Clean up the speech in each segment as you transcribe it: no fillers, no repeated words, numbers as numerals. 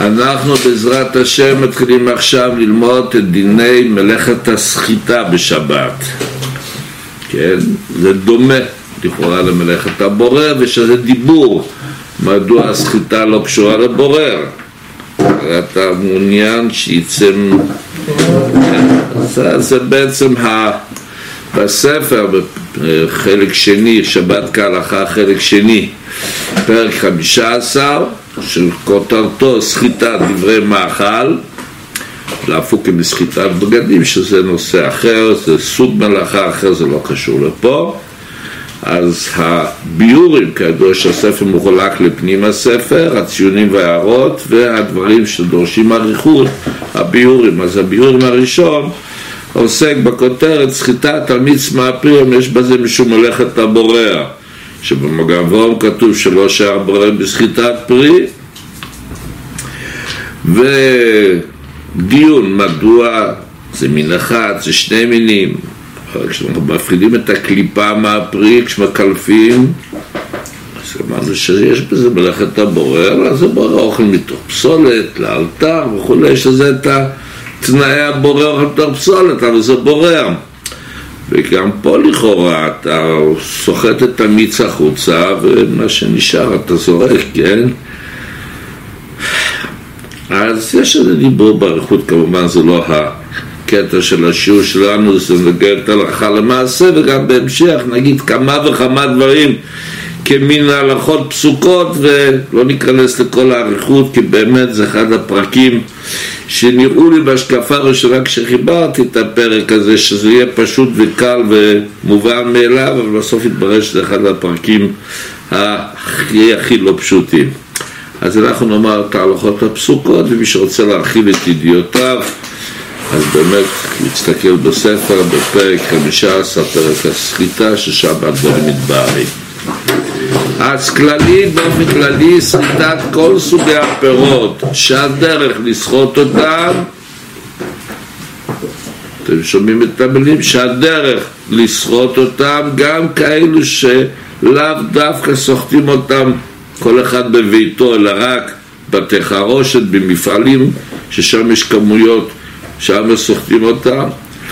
אנחנו בעזרת השם מתחילים עכשיו ללמוד את דיני מלאכת הסחיטה בשבת. כן? זה דומה לכאורה למלאכת הבורר, ושזה דיבור מדוע הסחיטה לא קשורה לבורר. אתה מעוניין שיצא, זה בעצם בספר בחלק שני, שבת כהלכה חלק שני, פרק 15 של כותרתו סחיטת דברי מאכל, להפוך מסחיטת בגדים, שזה נושא אחר, זה סוג מלאכה אחר, זה לא קשור לפה. אז הביורים, כידוע שהספר מחולק לפנים הספר, הציונים והערות והדברים שדורשים עריכות, הביורים. אז הביורים הראשון עוסק בכותרת סחיטת על מצמא פרי, יש בזה משום מלאכת הבורר, שבמגן אברהם כתוב שלא שער בורר בסחיטת פרי, ודיון מדוע זה מין אחד, זה שני מינים. כשאנחנו מפרידים את הקליפה מהפרי, כשמקלפים, אז אמרנו שיש בזה מלאכת הבורר, אז הבורר אוכל מתוך פסולת, לאלתר וכו', שזה את תנאי הבורר אוכל מתוך פסולת, אבל זה בורר. וגם פה לכאורה אתה סוחט את המיץ החוצה, ומה שנשאר אתה זורק, כן? אז יש איזה דיבור בעריכות, כמובן זה לא הקטע של השיעור שלנו, זה נוגע את הלכה למעשה, וגם בהמשך נגיד כמה וכמה דברים כמין הלכות פסוקות, ולא ניכנס לכל העריכות, כי באמת זה אחד הפרקים שנראו לי בהשקפה הראשונה כשחיברתי את הפרק הזה, שזה יהיה פשוט וקל ומובן מאליו, אבל בסוף התברר שזה אחד הפרקים הכי לא פשוטים. אז אנחנו נאמר את ההלכות הפסוקות, ומי שרוצה להרחיב את ידיעותיו, אז באמת להסתכל בספר בפרק 15, פרק הסחיטה, ששבת במדברי. אז כללית, באופן כללי, סחיטת כל סוגי הפירות שהדרך לסחוט אותם, אתם שומעים את המילים, שהדרך לסחוט אותם, גם כאלו שלאו דווקא סוחטים אותם כל אחד בביתו, אלא רק בתי חרושת, במפעלים ששם יש כמויות, שם סוחטים אותם.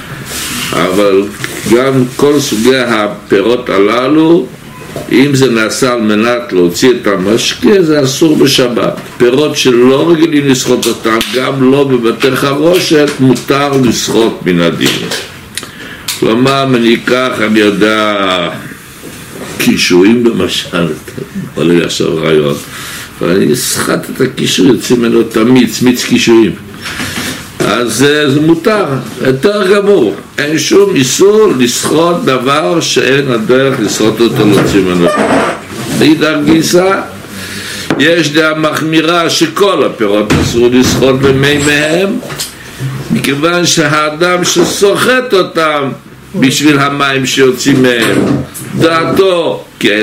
אבל גם כל סוגי הפירות הללו, אם זה נעשה על מנת להוציא את המשקה, זה אסור בשבת. פירות שלא רגילים לסחוט אותם, גם לא בבתי חרושת, מותר לסחוט מן הדין. כלומר, אני אקח, אני יודע, קישואים למשל, עולה לי עכשיו רעיון, ואני אסחט את הקישור, יוצא ממנו את מיץ קישואים. אז זה מותר, יותר גמור. אין שום איסור לסחוט דבר שאין הדרך לסחוט אותו להוציא ממנו. מאידך גיסא, יש דעה מחמירה שכל הפירות אסור לסחוט במי מהם, מכיוון שהאדם שסוחט אותם בשביל המים שיוצאים מהם, דעתו, כן,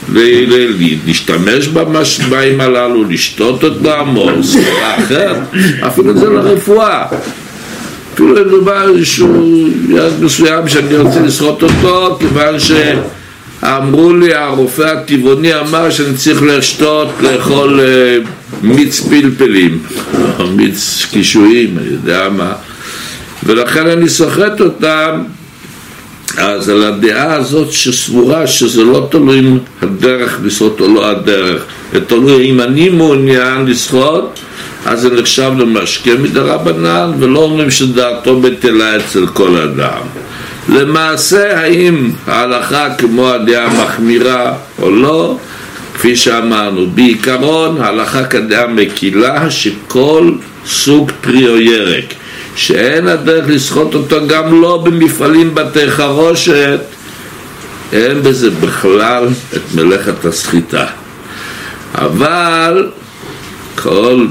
להשתמש במים הללו, לשתות אותם, או סחורה אחרת, אפילו זה לרפואה. אפילו לדבר איזשהו יד מסוים שאני רוצה לסחוט אותו, כיוון שאמרו לי, הרופא הטבעוני אמר שאני צריך לאכול מיץ פלפלים, או מיץ קישואים, אני יודע מה, ולכן אני סוחט אותם. אז על הדעה הזאת שסבורה שזה לא תלוי אם הדרך לסחוט או לא הדרך, תלוי אם אני מעוניין לסחוט, אז זה נחשב למשקה מדרבנן, ולא אומרים שדעתו בטלה אצל כל אדם. למעשה, האם ההלכה כמו הדעה המחמירה או לא, כפי שאמרנו, בעיקרון ההלכה כדעה מקילה שכל סוג פרי או ירק שאין הדרך לסחוט אותו, גם לא במפעלים בתי חרושת, אין בזה בכלל את מלאכת הסחיטה. אבל כל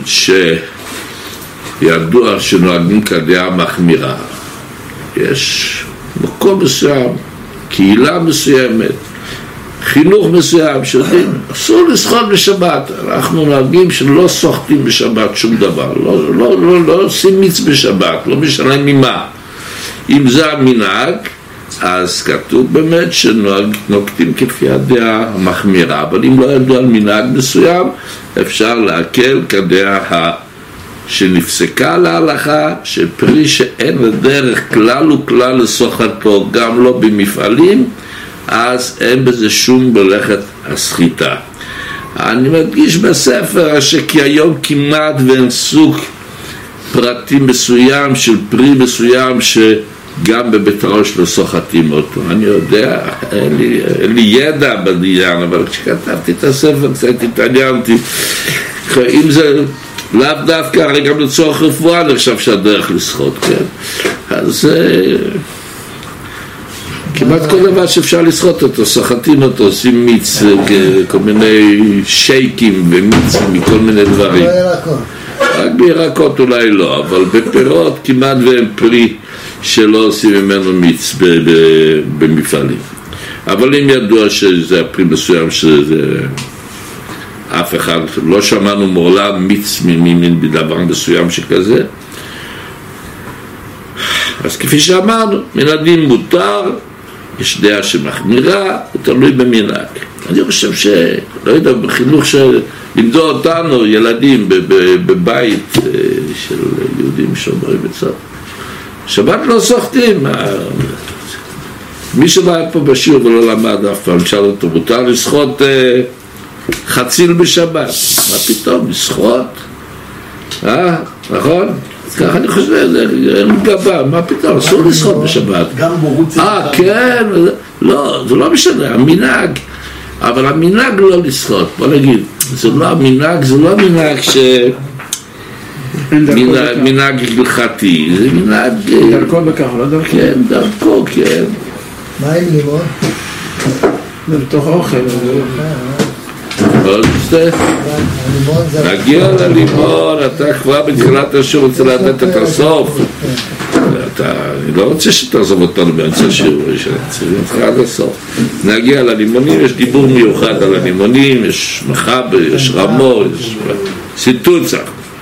שידוע שנוהגים כדעה מחמירה, יש מקום מסוים, קהילה מסוימת, חינוך מסוים שיודעים, אסור לסחוט בשבת. אנחנו נוהגים שלא סוחטים בשבת שום דבר, לא עושים מיץ בשבת, לא משנה ממה. אם זה המנהג, אז כתוב באמת שנוקטים כפי הדעה המחמירה, אבל אם לא ידעו על מנהג מסוים, אפשר להקל כדעה שנפסקה להלכה שפרי שאין לדרך כלל וכלל לסוחתו, גם לא במפעלים, אז אין בזה שום מלאכת הסחיטה. אני מדגיש בספר שכי היום כמעט ואין סוג פרטים מסוים של פרי מסוים שגם בבית הראש לא סוחטים אותו. אני יודע, אין לי ידע בדיין, אבל כשכתבתי את הספר קצת התעניינתי. אם זה לאו דווקא, הרי גם לצורך רפואה נחשב שהדרך לסחוט, כן? אז כמעט כל דבר שאפשר לסחוט אותו, סוחטים אותו, עושים מיץ, כל מיני שייקים ומיץ מכל מיני דברים. רק בירקות אולי לא, אבל בפירות כמעט ואין פרי שלא עושים ממנו מיץ במפעלים. אבל אם ידוע שזה הפרי מסוים שזה אף אחד, לא שמענו מעולם מיץ ממין בדבר מסוים שכזה, אז כפי שאמרנו, מן הדין מותר, יש דעה שמחמירה, תלוי במנהג. אני חושב לא יודע, בחינוך שלימדו אותנו ילדים בבית של יהודים שומרים בצד, שבת לא סוחטים. מי שלא היה פה בשיעור ולא למד אף פעם, שאל אותו, מותר לשחוט חציל בשבת? מה פתאום, לשחוט? נכון? ככה אני חושב, אין גבה, מה פתאום, אסור לשחוט בשבת. גם בורות כן, לא, זה לא משנה, המנהג, אבל המנהג לא לשחוט, בוא נגיד, זה לא המנהג מנהג הלכתי, זה מנהג דרכו בכך, לא דרכו? כן, דרכו, כן. מה עם לימון? זה בתוך האוכל. נגיע ללימון, אתה כבר בתחילת השיעור רוצה לדעת את הסוף. אני לא רוצה שתעזוב אותנו באמצע השיעור, צריכים אותך עד הסוף. נגיע ללימונים, יש דיבור מיוחד על הלימונים, יש מחבר, יש רמו, יש סיטוצה.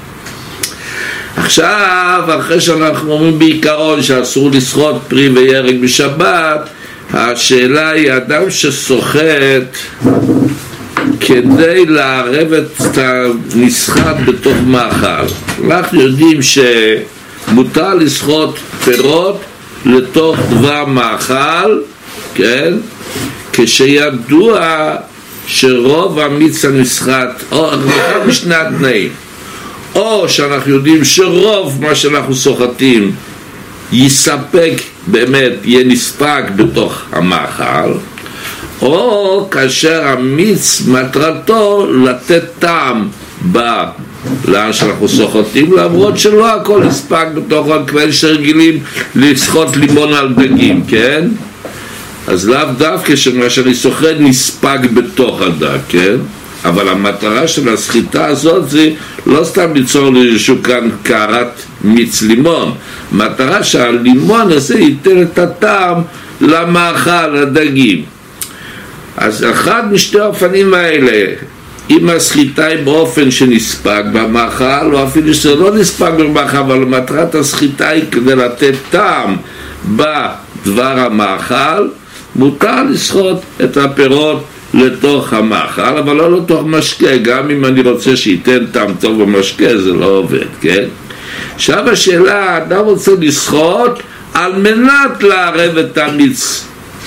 עכשיו, אחרי שאנחנו אומרים בעיקרון שאסור לשחוט פרי וירק בשבת, השאלה היא, אדם שסוחט כדי לערב את הנסחט בתוך מאכל, אנחנו יודעים שמותר לסחוט פירות לתוך דבר מאכל, כן? כשידוע שרוב המיץ הנסחט, או אחד משני התנאים, או שאנחנו יודעים שרוב מה שאנחנו סוחטים יספק, באמת יהיה נספק בתוך המאכל, או כאשר המיץ מטרתו לתת טעם לאן שאנחנו סוחטים, למרות שלא הכל נספק בתוך הכבל שרגילים לסחוט לימון על דגים, כן? אז לאו דווקא שמה שאני סוחט נספק בתוך הדג, כן? אבל המטרה של הסחיטה הזאת זה לא סתם ליצור לאיזשהו כאן קערת מיץ לימון, מטרה שהלימון הזה ייתן את הטעם למאכל, לדגים. אז אחד משתי האופנים האלה, אם הסחיטה היא באופן שנספק במאכל, או אפילו שזה לא נספק במאכל, אבל מטרת הסחיטה היא כדי לתת טעם בדבר המאכל, מותר לסחוט את הפירות לתוך המאכל, אבל לא לתוך משקה. גם אם אני רוצה שייתן טעם טוב במשקה, זה לא עובד, כן? עכשיו השאלה, האדם רוצה לסחוט על מנת לערב את המיץ.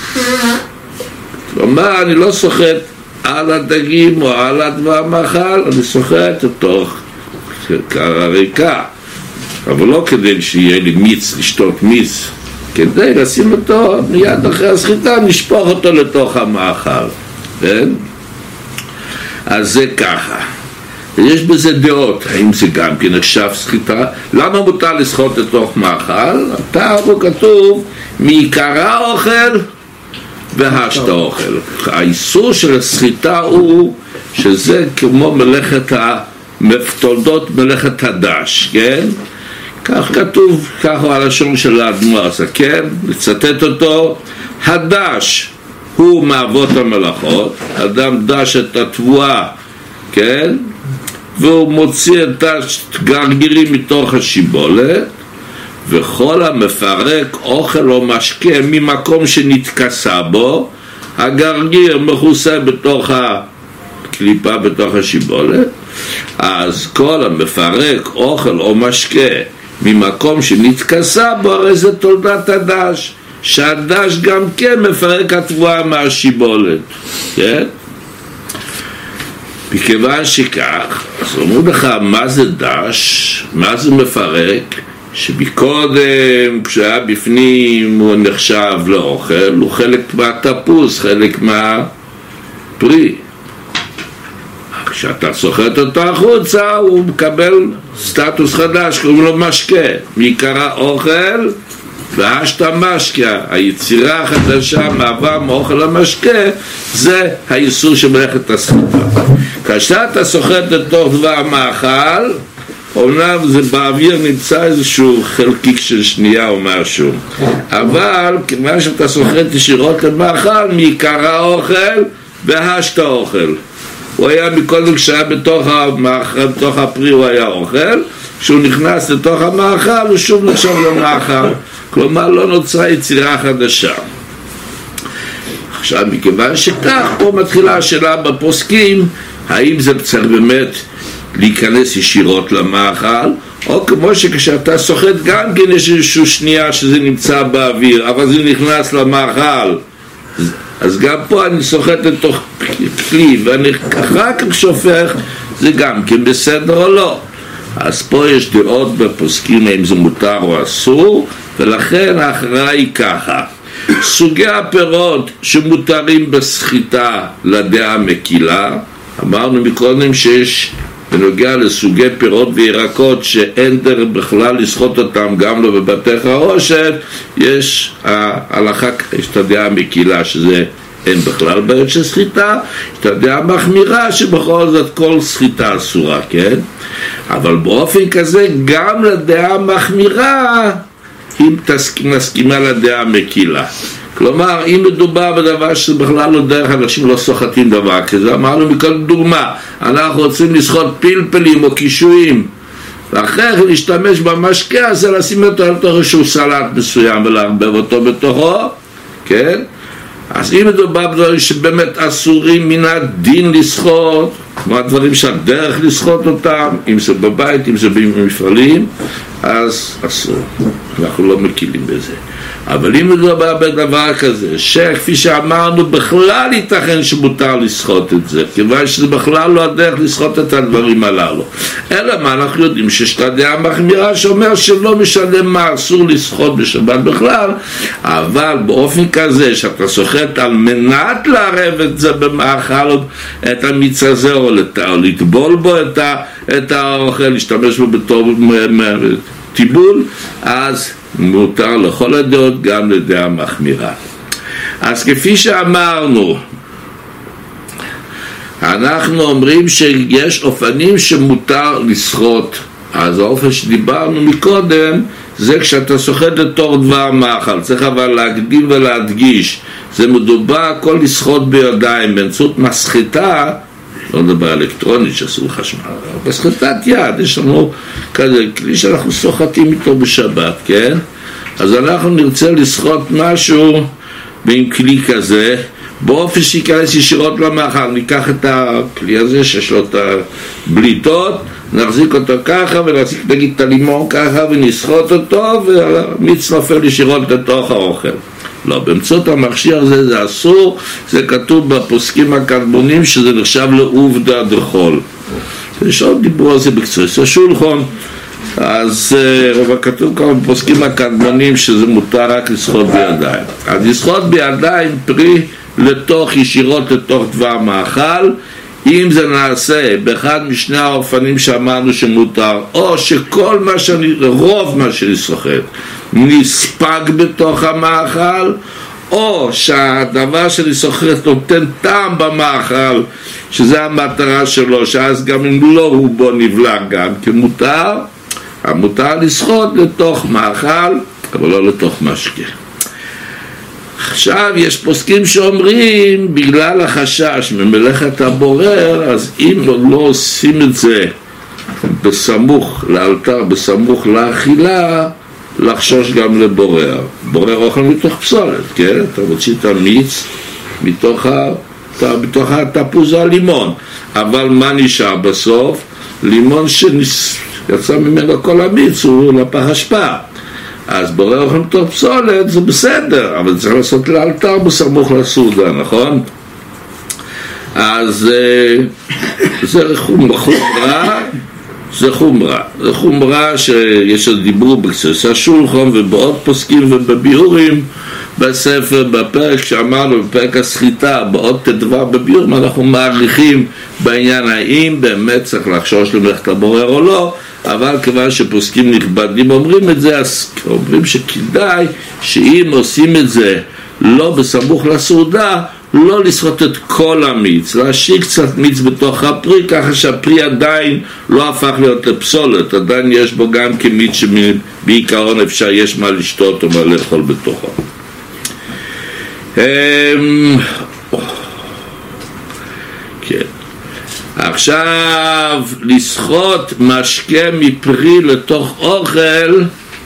כלומר, אני לא סוחט על הדגים או על הדבר המאכל, אני סוחט לתוך קערה ריקה, אבל לא כדי שיהיה לי מיץ, לשתות מיץ, כדי לשים אותו מיד אחרי הסחיטה, נשפוך אותו לתוך המאכל, כן? אז זה ככה. יש בזה דעות, האם זה גם כן נחשב סחיטה? למה מותר לסחוט לתוך מאכל? הטעם הוא כתוב מעיקרה האוכל והשת האוכל. האיסור של הסחיטה הוא שזה כמו תולדות מלאכת הדש, כן? כך כתוב, כך הוא הלשון של האדמו"ר הזקן, לצטט אותו, הדש הוא מאבות המלאכות, אדם דש את התבואה, כן? והוא מוציא את הגרגירים מתוך השיבולת, וכל המפרק אוכל או משקה ממקום שנתכסה בו, הגרגיר מכוסה בתוך הקליפה, בתוך השיבולת, אז כל המפרק אוכל או משקה ממקום שנתכסה בו, הרי זה תולדת הדש, שהדש גם כן מפרק התבואה מהשיבולת, כן? מכיוון שכך, אז אומרים לך, מה זה דש? מה זה מפרק? שבקודם, כשהיה בפנים, הוא נחשב לאוכל, הוא חלק מהתפוס, חלק מהפרי. כשאתה סוחט אותו החוצה, הוא מקבל סטטוס חדש, קוראים לו משקה. מעיקרה אוכל, והשתה משקה. היצירה החדשה, מעבר מאוכל למשקה, זה האיסור שמלאכת הסחיטה. כאשר אתה סוחט לתוך דבר מאכל, אומנם זה באוויר נמצא איזשהו חלקיק של שנייה או משהו, אבל כיוון שאתה סוחט ישירות למאכל, מעיקרה אוכל והשתה אוכל. הוא היה מקודם כשהיה בתוך הפרי הוא היה אוכל, כשהוא נכנס לתוך המאכל הוא שוב נחשב למאכל, כלומר לא נוצרה יצירה חדשה. עכשיו מכיוון שכך, פה מתחילה השאלה בפוסקים, האם זה צריך באמת להיכנס ישירות למאכל, או כמו שכשאתה סוחט גם כן יש איזשהו שנייה שזה נמצא באוויר, אבל זה נכנס למאכל, אז גם פה אני סוחט לתוך כלי ואני אחר כך שופך, זה גם כן בסדר או לא. אז פה יש דעות בפוסקים האם זה מותר או אסור, ולכן ההכרעה היא ככה. סוגי הפירות שמותרים בסחיטה לדעה מקילה, אמרנו מקודם שיש בנוגע לסוגי פירות וירקות שאין דרך בכלל לסחוט אותם, גם לא בבתי חרושת, יש ההלכה, יש את הדעה המקילה שזה אין בכלל בעיות של סחיטה, יש את הדעה המחמירה שבכל זאת כל סחיטה אסורה, כן? אבל באופן כזה גם לדעה המחמירה אם מסכימה לדעה המקילה. כלומר, אם מדובר בדבר שבכלל לא דרך, אנשים לא סוחטים דבר כזה. אמרנו מכל דוגמה, אנחנו רוצים לסחוט פלפלים או קישואים, ואחרי כן להשתמש במשקה הזה, לשים אותו על תוך איזשהו סלט מסוים ולהרבב אותו בתוכו, כן? אז אם מדובר בדברים שבאמת אסורים מן הדין לסחוט, כמו הדברים שהדרך לסחוט אותם, אם זה בבית, אם זה במפעלים, אז אסור. אנחנו לא מקילים בזה. אבל אם מדובר בדבר כזה, שכפי שאמרנו, בכלל ייתכן שמותר לסחוט את זה, כיוון שזה בכלל לא הדרך לסחוט את הדברים הללו. אלא מה אנחנו יודעים? שיש את הדעה המחמירה שאומר שלא משנה מה, אסור לסחוט בשבת בכלל, אבל באופן כזה שאתה סוחט על מנת לערב את זה במאכל, את המיץ הזה, או לטבול בו את האוכל, להשתמש בו בתור טיבול, אז מותר לכל הדעות גם לדעה מחמירה. אז כפי שאמרנו, אנחנו אומרים שיש אופנים שמותר לסחוט. אז האופן שדיברנו מקודם זה כשאתה סוחט לתוך דבר מאכל. צריך אבל להקדים ולהדגיש, זה מדובר הכל לסחוט בידיים באמצעות מסחטה, לא נדבר אלקטרונית שעשו חשמל, בסחיטת יד. יש לנו כזה כלי שאנחנו סוחטים איתו בשבת, כן? אז אנחנו נרצה לסחוט משהו עם כלי כזה באופן שייכנס ישירות למאכל. ניקח את הכלי הזה שיש לו את הבליטות, נחזיק אותו ככה ונחזיק נגיד את הלימון ככה ונסחוט אותו, והמיץ נופל ישירות לתוך האוכל. לא, באמצעות המכשיר הזה זה אסור. זה כתוב בפוסקים הקדמונים שזה נחשב לעובדה דחול. יש עוד דיבור על זה בקצת השולחן. אז כתוב כמה בפוסקים הקדמונים שזה מותר רק לסחוט בידיים. אז לסחוט בידיים פרי לתוך ישירות לתוך דבר מאכל, אם זה נעשה באחד משני האופנים שאמרנו שמותר, או שכל מה רוב מה שנסחט נספג בתוך המאכל, או שהדבר שנסחט נותן טעם במאכל, שזה המטרה שלו, שאז גם אם לא רובו נבלע גם כמותר, המותר לסחוט לתוך מאכל, אבל לא לתוך משקה. עכשיו יש פוסקים שאומרים בגלל החשש ממלאכת הבורר, אז אם לא עושים את זה בסמוך לאלתר, בסמוך לאכילה, לחשוש גם לבורר. בורר אוכל מתוך פסולת, כן? אתה מוציא את המיץ מתוך בתוך התפוז הלימון, אבל מה נשאר בסוף? לימון שיצא ממנו כל המיץ הוא לפח אשפה. אז בורא אוכל מתוך פסולת זה בסדר, אבל צריך לעשות לאלתר בסמוך לסעודה, נכון? אז זה חומרה שיש דיבור בקצת השולחן ובעוד פוסקים ובביאורים בספר, בפרק שאמרנו, בפרק הסחיטה, בעוד תדבר בביאורים, אנחנו מעריכים בעניין האם באמת צריך לחשוש למלאכת הבורר או לא, אבל כיוון שפוסקים נכבדים אומרים את זה, אז אומרים שכדאי שאם עושים את זה לא בסמוך לסעודה, לא לסחוט את כל המיץ, להשאיר קצת מיץ בתוך הפרי, ככה שהפרי עדיין לא הפך להיות לפסולת, עדיין יש בו גם כמיץ שבעיקרון אפשר, יש מה לשתות או מה לאכול בתוכו. כן. עכשיו, לסחוט משקה מפרי לתוך אוכל,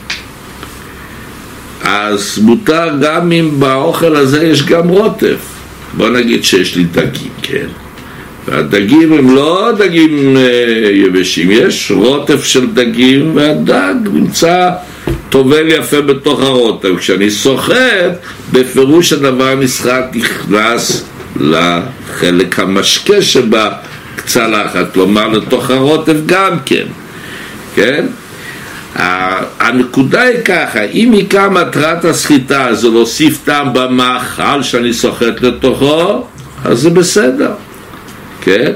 אז מותר גם אם באוכל הזה יש גם רוטב. בוא נגיד שיש לי דגים, כן? והדגים הם לא דגים יבשים, יש רוטב של דגים והדג נמצא טובל יפה בתוך הרוטב. כשאני סוחט, בפירוש הדבר נכנס לחלק המשקה שבה צלחת, כלומר לתוך הרוטב גם כן, כן? הנקודה היא ככה, אם עיקר מטרת הסחיטה זה להוסיף טעם במאכל שאני סוחט לתוכו, אז זה בסדר, כן?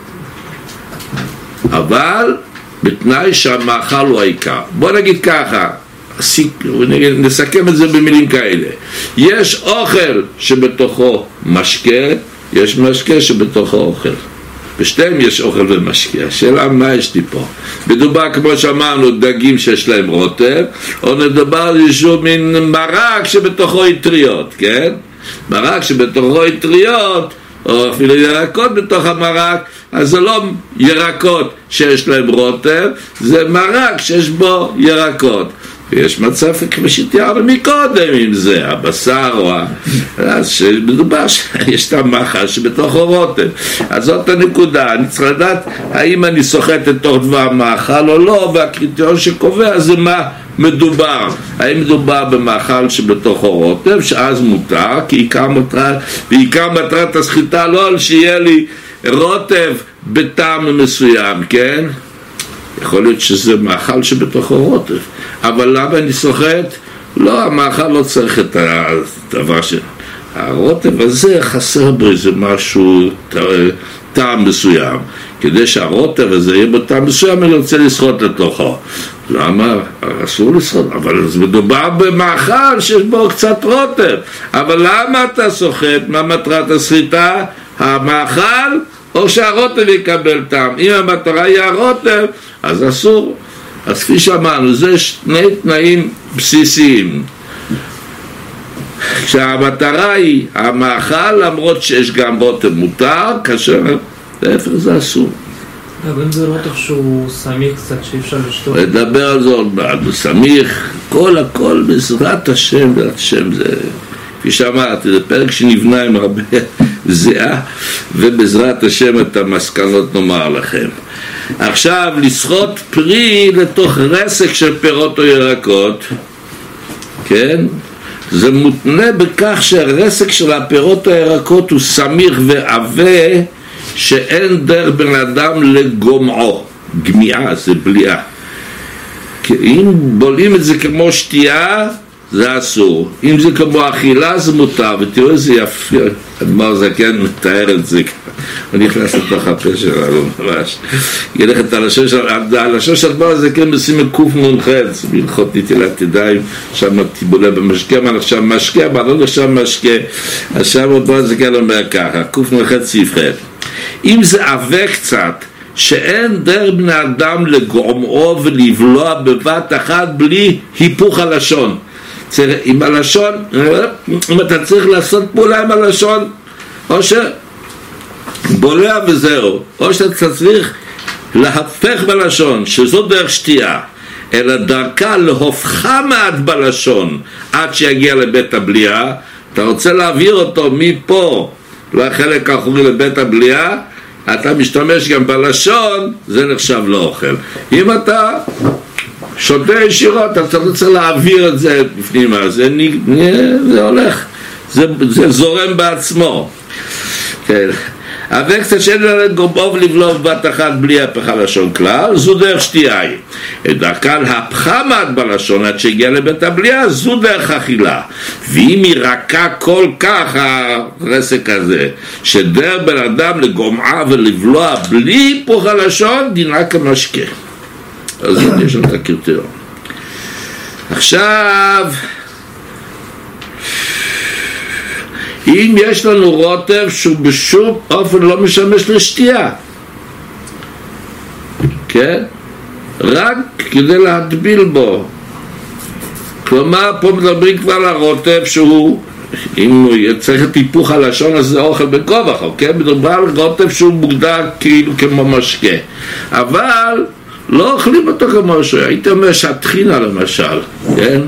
אבל בתנאי שהמאכל הוא העיקר. בוא נגיד ככה, נסכם את זה במילים כאלה, יש אוכל שבתוכו משקה, יש משקה שבתוכו אוכל, בשתיהם יש אוכל ומשקה. השאלה מה יש לי פה? מדובר כמו שאמרנו דגים שיש להם רוטב, או מדובר על איזשהו מין מרק שבתוכו יטריות, כן? מרק שבתוכו יטריות, או אפילו ירקות בתוך המרק, אז זה לא ירקות שיש להם רוטב, זה מרק שיש בו ירקות. ויש מצב כמו שתיארנו מקודם עם זה, הבשר או אז שמדובר שיש את המאכל שבתוך הרוטב. אז זאת הנקודה, אני צריך לדעת האם אני סוחט את תוך דבר המאכל או לא, והקריטריון שקובע זה מה מדובר. האם מדובר במאכל שבתוך הרוטב, שאז מותר, כי עיקר מטרת הסחיטה לא על שיהיה לי רוטב בטעם מסוים, כן? יכול להיות שזה מאכל שבתוך הרוטב, אבל למה אני סוחט? לא, המאכל לא צריך את הדבר הרוטב הזה חסר בו איזה משהו, טעם מסוים. כדי שהרוטב הזה יהיה בטעם מסוים, אני רוצה לסחוט לתוכו. למה? אסור לסחוט, אבל זה מדובר במאכל שיש בו קצת רוטב. אבל למה אתה סוחט? מה מטרת הסחיטה? המאכל או שהרוטב יקבל טעם? אם המטרה היא הרוטב, אז אסור. אז כפי שאמרנו, זה שני תנאים בסיסיים. כשהמטרה היא המאכל, למרות שיש גם רוטב מותר, כאשר להפך זה אסור. אבל אם זה רוטב שהוא סמיך קצת שאי אפשר לשתות. לדבר על זה עוד מעט, סמיך, הכל בעזרת השם, בעזרת השם זה, כפי שאמרתי, זה פרק שנבנה עם הרבה זהה, ובעזרת השם את המסקנות נאמר לכם. עכשיו, לסחוט פרי לתוך רסק של פירות או ירקות, כן? זה מותנה בכך שהרסק של הפירות או הירקות הוא סמיך ועבה, שאין דרך בן אדם לגומעו. גמיעה זה בליעה. אם בולעים את זה כמו שתייה, זה אסור. אם זה כמו אכילה, זה מותר. ותראו איזה יפה, אדמר זקן מתאר את זה. הוא נכנס לתוך הפה שלנו ממש. ילכת על הלשון של אדמר זקן בשים קוף מונחץ, בהלכות נטילת ידיים, שם תיבולה במשקה, מה נחשב משקה, מה לא נחשב משקה. עכשיו אדמר זקן אומר ככה, קוף מונחץ ספחת. אם זה עבה קצת, שאין דרך בני אדם לגומעו ולבלוע בבת אחת בלי היפוך הלשון. עם הלשון, אם אתה צריך לעשות פעולה עם הלשון, או שבולע וזהו, או שאתה צריך להפך בלשון, שזו דרך שתייה, אלא דרכה להופכה מעט בלשון עד שיגיע לבית הבליעה. אתה רוצה להעביר אותו מפה לחלק האחורי לבית הבליעה, אתה משתמש גם בלשון, זה נחשב לאוכל. אם אתה שותה ישירות, אתה צריך להעביר את זה בפנימה, זה הולך, זה זורם בעצמו. כן. אבל קצת שאין לגובוב לבלוב בת אחת בלי הפך הלשון כלל, זו דרך שתייה היא. את דרכן הפכה מעט בלשון עד שהגיע לבית הבליעה, זו דרך אכילה. ואם היא רכה כל כך, הרסק הזה, שדרך בן אדם לגומעה ולבלוע בלי היפוך הלשון, דינה כמשקה. אז יש לנו את הקריטריון. עכשיו, אם יש לנו רוטב שהוא בשום אופן לא משמש לשתייה, כן? רק כדי להטביל בו. כלומר, פה מדברים כבר על הרוטב שהוא, אם הוא צריך את היפוך הלשון, אז זה אוכל בכובע, כן? מדבר על רוטב שהוא מוגדר כאילו כמו משקה. אבל לא אוכלים אותו כמו שהוא. הייתי אומר שהטחינה למשל, כן?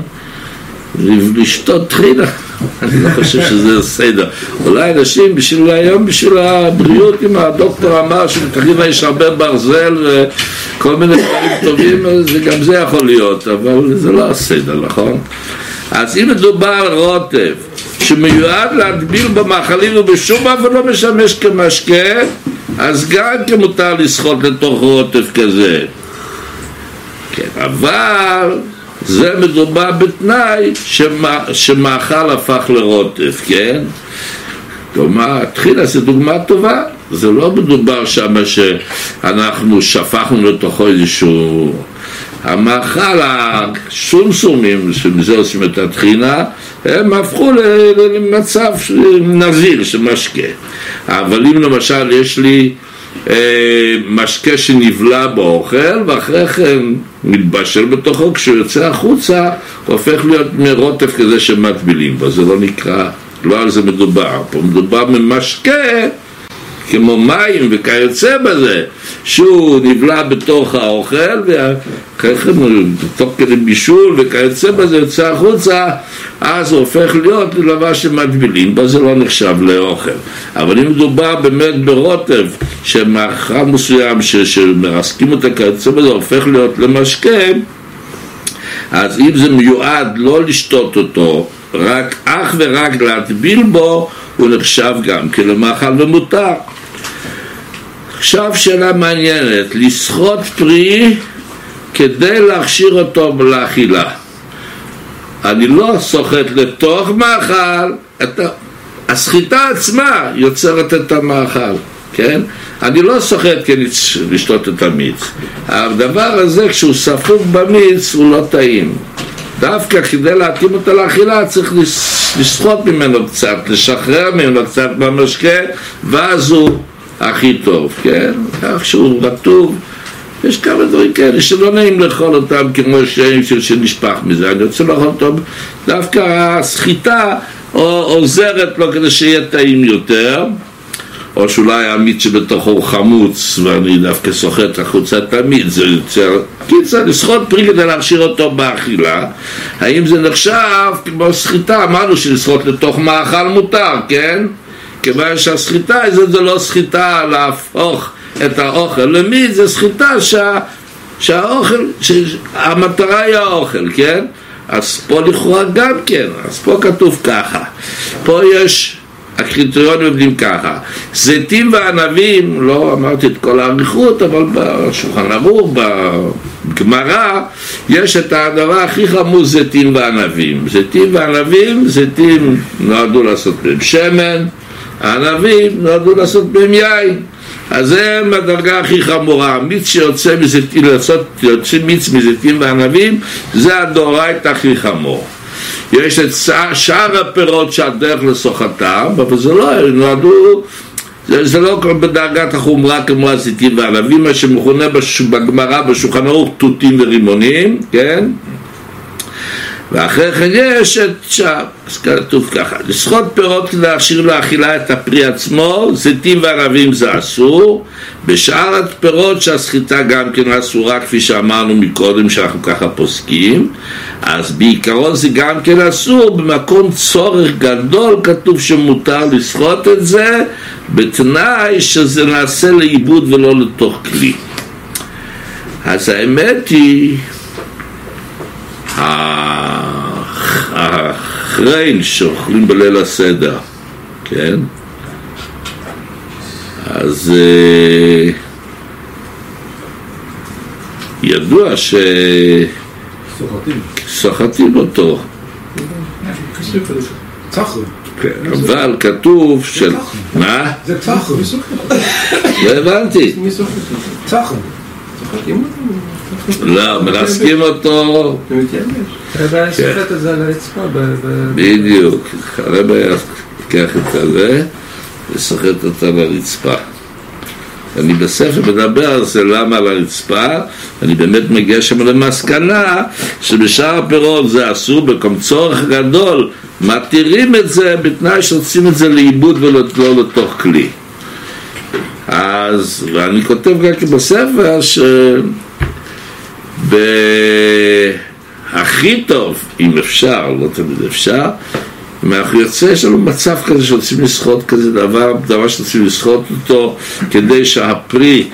לשתות טחינה. אני לא חושב שזה סדר. אולי אנשים בשביל היום, בשביל הבריאות, אם הדוקטור אמר שבטחינה יש הרבה ברזל וכל מיני דברים טובים, גם זה יכול להיות, אבל זה לא הסדר, נכון? אז אם מדובר על רוטב שמיועד להטביל במאכלים ובשום אופן לא משמש כמשקה, אז גם כמותר לשחות לתוך רוטב כזה. כן, אבל זה מדובר בתנאי שמאכל הפך לרוטב, כן? כלומר, תחילה זה דוגמה טובה, זה לא מדובר שם שאנחנו שפכנו לתוכו איזשהו המאכל, השומסומים שמזה עושים את התחינה, הם הפכו למצב נזיר של משקה. אבל אם למשל יש לי משקה שנבלע באוכל ואחרי כן מתבשל בתוכו, כשהוא יוצא החוצה הוא הופך להיות מרוטב כזה שמטבילים בו, זה לא נקרא, לא על זה מדובר. פה מדובר ממשקה כמו מים וכיוצא בזה, שהוא נבלע בתוך האוכל ואחרי כן בתוך כדי בישול וכיוצא בזה יוצא החוצה, אז הוא הופך להיות לדבר שמטבילים בו, זה לא נחשב לאוכל. אבל אם מדובר באמת ברוטב שמאכל מסוים שמרסקים אותה כיוצא בזה הופך להיות למשקה, אז אם זה מיועד לא לשתות אותו, רק אך ורק להטביל בו, הוא נחשב גם כלמאכל ומותר. עכשיו שאלה מעניינת, לסחוט פרי כדי להכשיר אותו לאכילה. אני לא סוחט לתוך מאכל, הסחיטה עצמה יוצרת את המאכל, כן? אני לא סוחט כדי לשתות את המיץ. הדבר הזה כשהוא ספוג במיץ הוא לא טעים. דווקא כדי להתאים אותו לאכילה צריך לסחוט ממנו קצת, לשחרר ממנו קצת במשקה, ואז הוא הכי טוב, כן? כך שהוא רטוב. יש כמה דברים כאלה שלא נעים לאכול אותם כמו שנשפך מזה. אני רוצה לאכול אותו, דווקא הסחיטה עוזרת לו כדי שיהיה טעים יותר, או שאולי המיץ שבתוכו הוא חמוץ ואני דווקא סוחט החוצה את המיץ, זה יוצר קיצר, לסחוט פרי כדי להכשיר אותו באכילה. האם זה נחשב כמו סחיטה? אמרנו שלסחוט לתוך מאכל מותר, כן? כיוון שהסחיטה זה לא סחיטה להפוך את האוכל למיץ, זה סחיטה שהאוכל, המטרה היא האוכל, כן? אז פה לכאורה גם כן, אז פה כתוב ככה, פה יש הקריטריונים עובדים ככה, זיתים וענבים, לא אמרתי את כל האריכות, אבל בשולחן ערוך, בגמרא, יש את הדבר הכי חמור, זיתים וענבים. זיתים וענבים, זיתים נועדו לעשות בהם שמן, הענבים נועדו לעשות בהם יין. אז זה הדרגה הכי חמורה. המיץ שיוצא מזיתים, יוצא מיץ מזיתים וענבים, זה הדאורייתא הכי חמור. יש את שאר הפירות שהדרך לסוחתם, אבל זה לא נועדו, זה לא בדרגת החומרה כמו הזיתים והענבים, מה שמכונה בגמרא בשולחן ערוך תותים ורימונים, כן? ואחרי כן יש את שם, אז כתוב ככה, לסחוט פירות כדי להכשיר לאכילה את הפרי עצמו, זיתים וערבים זה אסור, בשאר הפירות שהסחיטה גם כן אסורה, כפי שאמרנו מקודם שאנחנו ככה פוסקים, אז בעיקרון זה גם כן אסור, במקום צורך גדול כתוב שמותר לסחוט את זה, בתנאי שזה נעשה לאיבוד ולא לתוך כלי. אז האמת היא, החריין שאוכלים בליל הסדר, כן? אז ידוע שסוחטים אותו, אבל כתוב של... מה? זה צחר. לא הבנתי. לא, מרסקים אותו. הרב היה שוחט את זה על הרצפה. בדיוק, הרב היה לקח את זה ושוחט אותו על הרצפה. אני בספר מדבר על זה למה על הרצפה, אני באמת מגיע שם למסקנה שבשאר הפירות זה אסור, במקום צורך גדול מתירים את זה בתנאי שעושים את זה לאיבוד ולא לתוך כלי. אז, ואני כותב רק בספר הכי טוב, אם אפשר, לא תמיד אפשר, אם אנחנו יוצא, יש לנו מצב כזה שרוצים לסחוט כזה דבר שרוצים לסחוט אותו כדי שהפרי,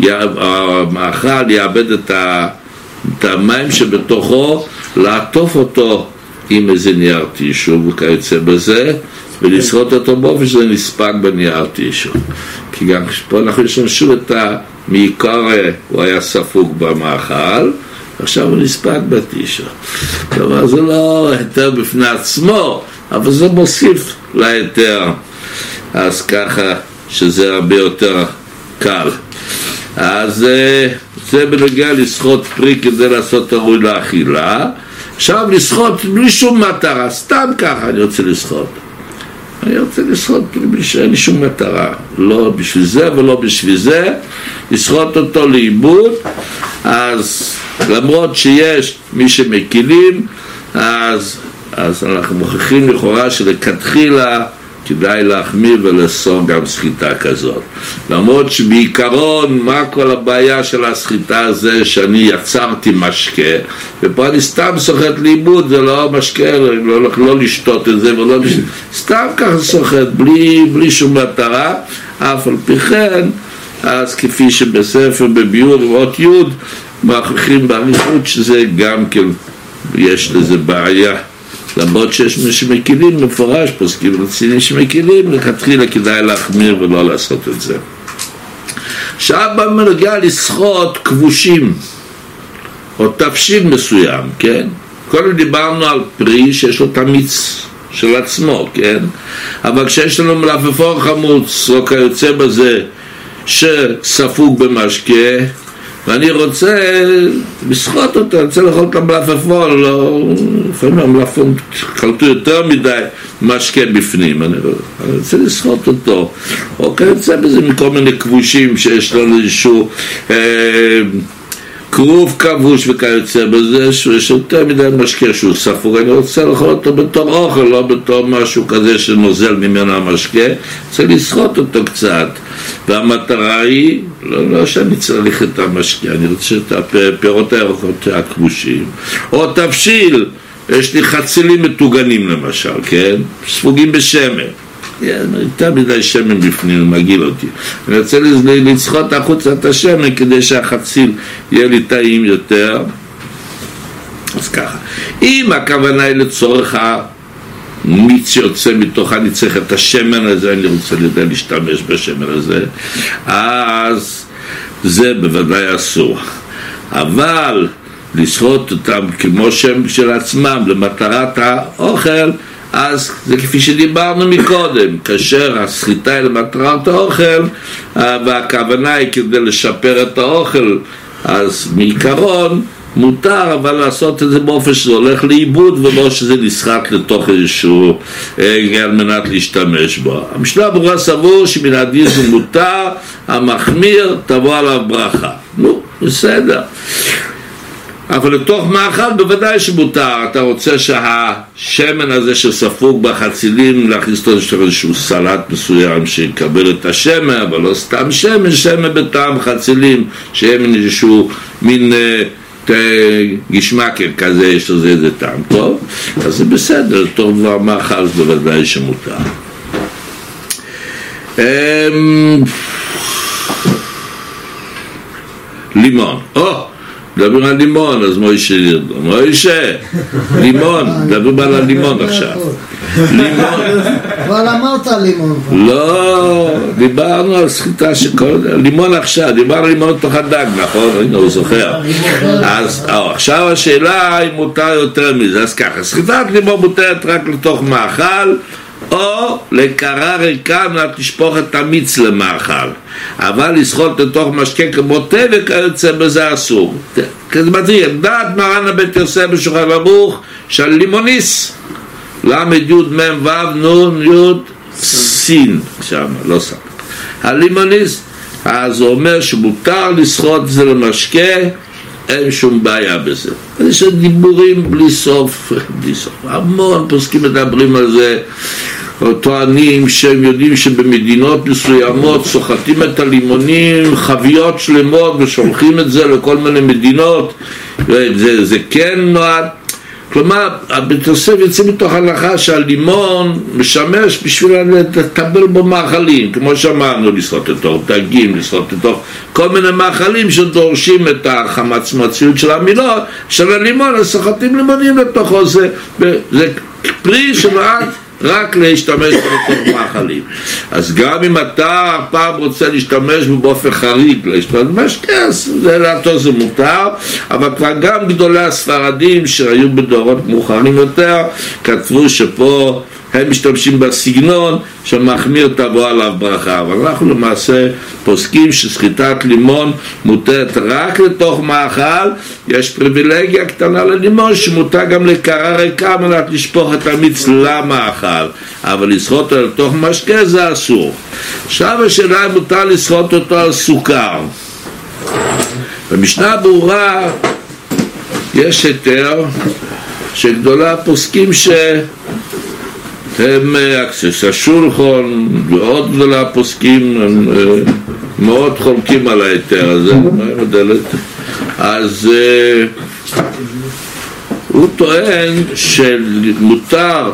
המאכל יאבד את המים שבתוכו, לעטוף אותו עם איזה נייר טישו וכיוצא בזה, ולסחוט אותו באופן שזה נספק בנייר טישו. כי גם פה אנחנו יש לנו שוב את מעיקר, הוא היה ספוג במאכל, עכשיו הוא נספק בטישו. כלומר זה לא היתר בפני עצמו, אבל זה מוסיף להיתר, אז ככה שזה הרבה יותר קל. אז זה בנוגע לסחוט פרי כדי לעשות הראוי לאכילה. עכשיו לסחוט בלי שום מטרה, סתם ככה אני רוצה לסחוט. אני רוצה לסחוט אין לי שום מטרה, לא בשביל זה ולא בשביל זה, לסחוט אותו לאיבוד. אז למרות שיש מי שמקילים, אז אנחנו מוכיחים לכאורה שלכתחילה כדאי להחמיר ולאסור גם סחיטה כזאת. למרות שבעיקרון מה כל הבעיה של הסחיטה הזה שאני יצרתי משקה, ופה אני סתם סוחט לאיבוד, זה לא משקה, לא לשתות את זה, סתם ככה סוחט בלי שום מטרה, אף על פי כן, אז כפי שבספר בביאור ואות יוד, מוכיחים באריכות שזה גם כן, יש לזה בעיה. למרות שיש מי שמקילים מפורש, פוסקים רציניים שמקילים, לכתחילה כדאי להחמיר ולא לעשות את זה. עכשיו בנוגע לסחוט כבושים, או תבשיל מסוים, כן? קודם דיברנו על פרי שיש לו תמיץ של עצמו, כן? אבל כשיש לנו מלפפון חמוץ, או כיוצא בזה, שספוג במשקה, ואני רוצה לסחוט אותו, אני רוצה לאכול את המלפפון, לפעמים המלפפון קלטו יותר מדי משקה בפנים, אני רוצה לסחוט אותו, או כיוצא בזה מכל מיני כבושים שיש לנו איזשהו כרוב כבוש וכיוצא בזה, שיש יותר מדי משקה שהוא ספוג, אני רוצה לאכול אותו בתור אוכל, לא בתור משהו כזה שנוזל ממנו המשקה, רוצה לסחוט אותו קצת, והמטרה היא, לא שאני צריך את המשקה, אני רוצה את הפירות הירקות הכבושים, או תבשיל, יש לי חצילים מטוגנים למשל, כן? ספוגים בשמן, יותר מדי שמן בפנים, מגיל אותי. אני רוצה לסחוט החוצה את השמן כדי שהחציל יהיה לי טעים יותר. אז ככה, אם הכוונה היא לצורך המיץ שיוצא מתוך, אני צריך את השמן הזה, אני רוצה להשתמש בשמן הזה, אז זה בוודאי אסור. אבל לסחוט אותם כמו שם של עצמם למטרת האוכל, אז זה כפי שדיברנו מקודם, כאשר הסחיטה היא למטרת האוכל והכוונה היא כדי לשפר את האוכל, אז מעיקרון מותר, אבל לעשות את זה באופן שזה הולך לאיבוד ולא שזה נסחט לתוך איזשהו על מנת להשתמש בו. המשנה ברורה סבור שמן הדין זה מותר, המחמיר תבוא עליו ברכה. נו, בסדר. אבל לתוך מאכל בוודאי שמותר. אתה רוצה שהשמן הזה שספוג בחצילים להכניס אותו איזשהו סלט מסוים שיקבל את השמן, אבל לא סתם שמן, שמן בטעם חצילים, שמן איזשהו מין גשמקר כזה, יש לזה איזה טעם טוב, אז זה בסדר, לתוך דבר מאכל בוודאי שמותר. לימון, מדברים על לימון, אז מוישה, לימון, מדברים על הלימון עכשיו. לימון. אבל אמרת לימון. לא, דיברנו על סחיטה שכל, לימון עכשיו, דיברנו על לימון תוך הדג, נכון? הנה הוא זוכר. אז עכשיו השאלה היא מותר יותר מזה, אז ככה, סחיטת לימון מותרת רק לתוך מאכל, או לקרה ריקה מנת לשפוך את המיץ למאכל, אבל לסחוט לתוך משקה כמו תה וכיוצא בזה אסור. כזה מתריע, דעת מרן הבית יוסף בשולחן ערוך של לימוניס למד יוד מם וו נון יוד סין, שם לא שם הלימוניס, אז הוא אומר שמותר לסחוט את זה למשקה, אין שום בעיה בזה. יש דיבורים בלי סוף, המון פוסקים מדברים על זה, או טוענים שהם יודעים שבמדינות מסוימות סוחטים את הלימונים חביות שלמות ושולחים את זה לכל מיני מדינות, זה כן נועד. כלומר, הבית יוסף יוצא מתוך הנחה שהלימון משמש בשביל לטבל בו מאכלים, כמו שאמרנו, לשחות לתוך דגים, לשחות לתוך כל מיני מאכלים שדורשים את החמצמציות של המילות, של הלימון, אז סוחטים לימונים לתוכו, זה פרי שנועד רק להשתמש בתוך מאכלים. אז גם אם אתה פעם רוצה להשתמש באופן חריג להשתמש במשקה, זה לאתו זה מותר, אבל כבר גם גדולי הספרדים שהיו בדורות מאוחרים יותר כתבו שפה הם משתמשים בסגנון שמחמיר תבוא עליו ברכה. אבל אנחנו למעשה פוסקים שסחיטת לימון מותרת רק לתוך מאכל. יש פריבילגיה קטנה ללימון שמותר גם לקרה ריקה מנת לשפוך את המיץ למאכל, אבל לסחוט אותו לתוך משקה זה אסור. עכשיו השאלה אם מותר לסחוט אותו על סוכר. במשנה ברורה יש היתר שגדולה פוסקים הם השולחן ועוד גדולה פוסקים מאוד חולקים על היתר הזה. אז הוא טוען שמותר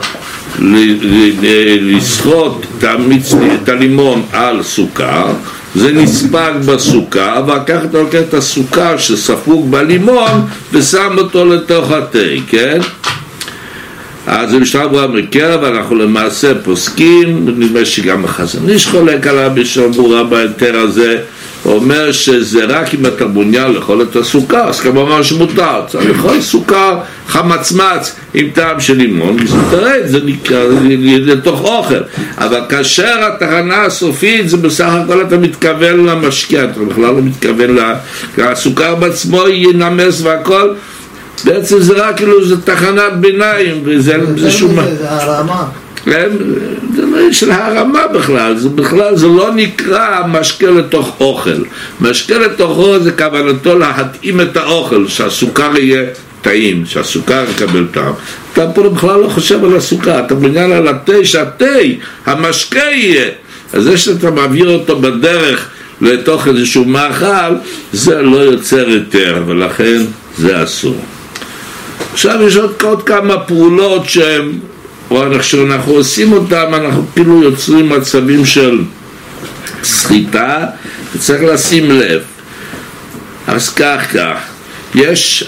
לסחוט את הלימון על סוכר, זה נספג בסוכר, ואחר אתה לוקח את הסוכר שספוג בלימון ושם אותו לתוך התה, כן? אז זה משנה ברורה מקרא, ואנחנו למעשה פוסקים, נדמה שגם החזון איש חולק עליו משנה ברורה בהיתר הזה, הוא אומר שזה רק אם אתה מעוניין לאכול את הסוכר, אז כמובן שמותר, צריך לאכול סוכר חמצמץ עם טעם של לימון, זה נקרא לתוך אוכל, אבל כאשר התחנה הסופית זה בסך הכל אתה מתכוון למשקה, אתה בכלל לא מתכוון הסוכר בעצמו ינמס והכל, בעצם זה רק כאילו זה תחנת ביניים, וזה שום... זה הרמה. זה לא של הרמה בכלל, זה לא נקרא משקה לתוך אוכל. משקה לתוך אוכל זה כוונתו להתאים את האוכל, שהסוכר יהיה טעים, שהסוכר יקבל טעם. אתה פה בכלל לא חושב על הסוכר, אתה מעוניין על התה, שהתה, המשקה יהיה. אז זה שאתה מעביר אותו בדרך לתוך איזשהו מאכל, זה לא יוצר היתר, ולכן זה אסור. עכשיו יש עוד כמה פעולות שאנחנו עושים אותם, אנחנו כאילו יוצרים מצבים של סחיטה, וצריך לשים לב. אז כך, יש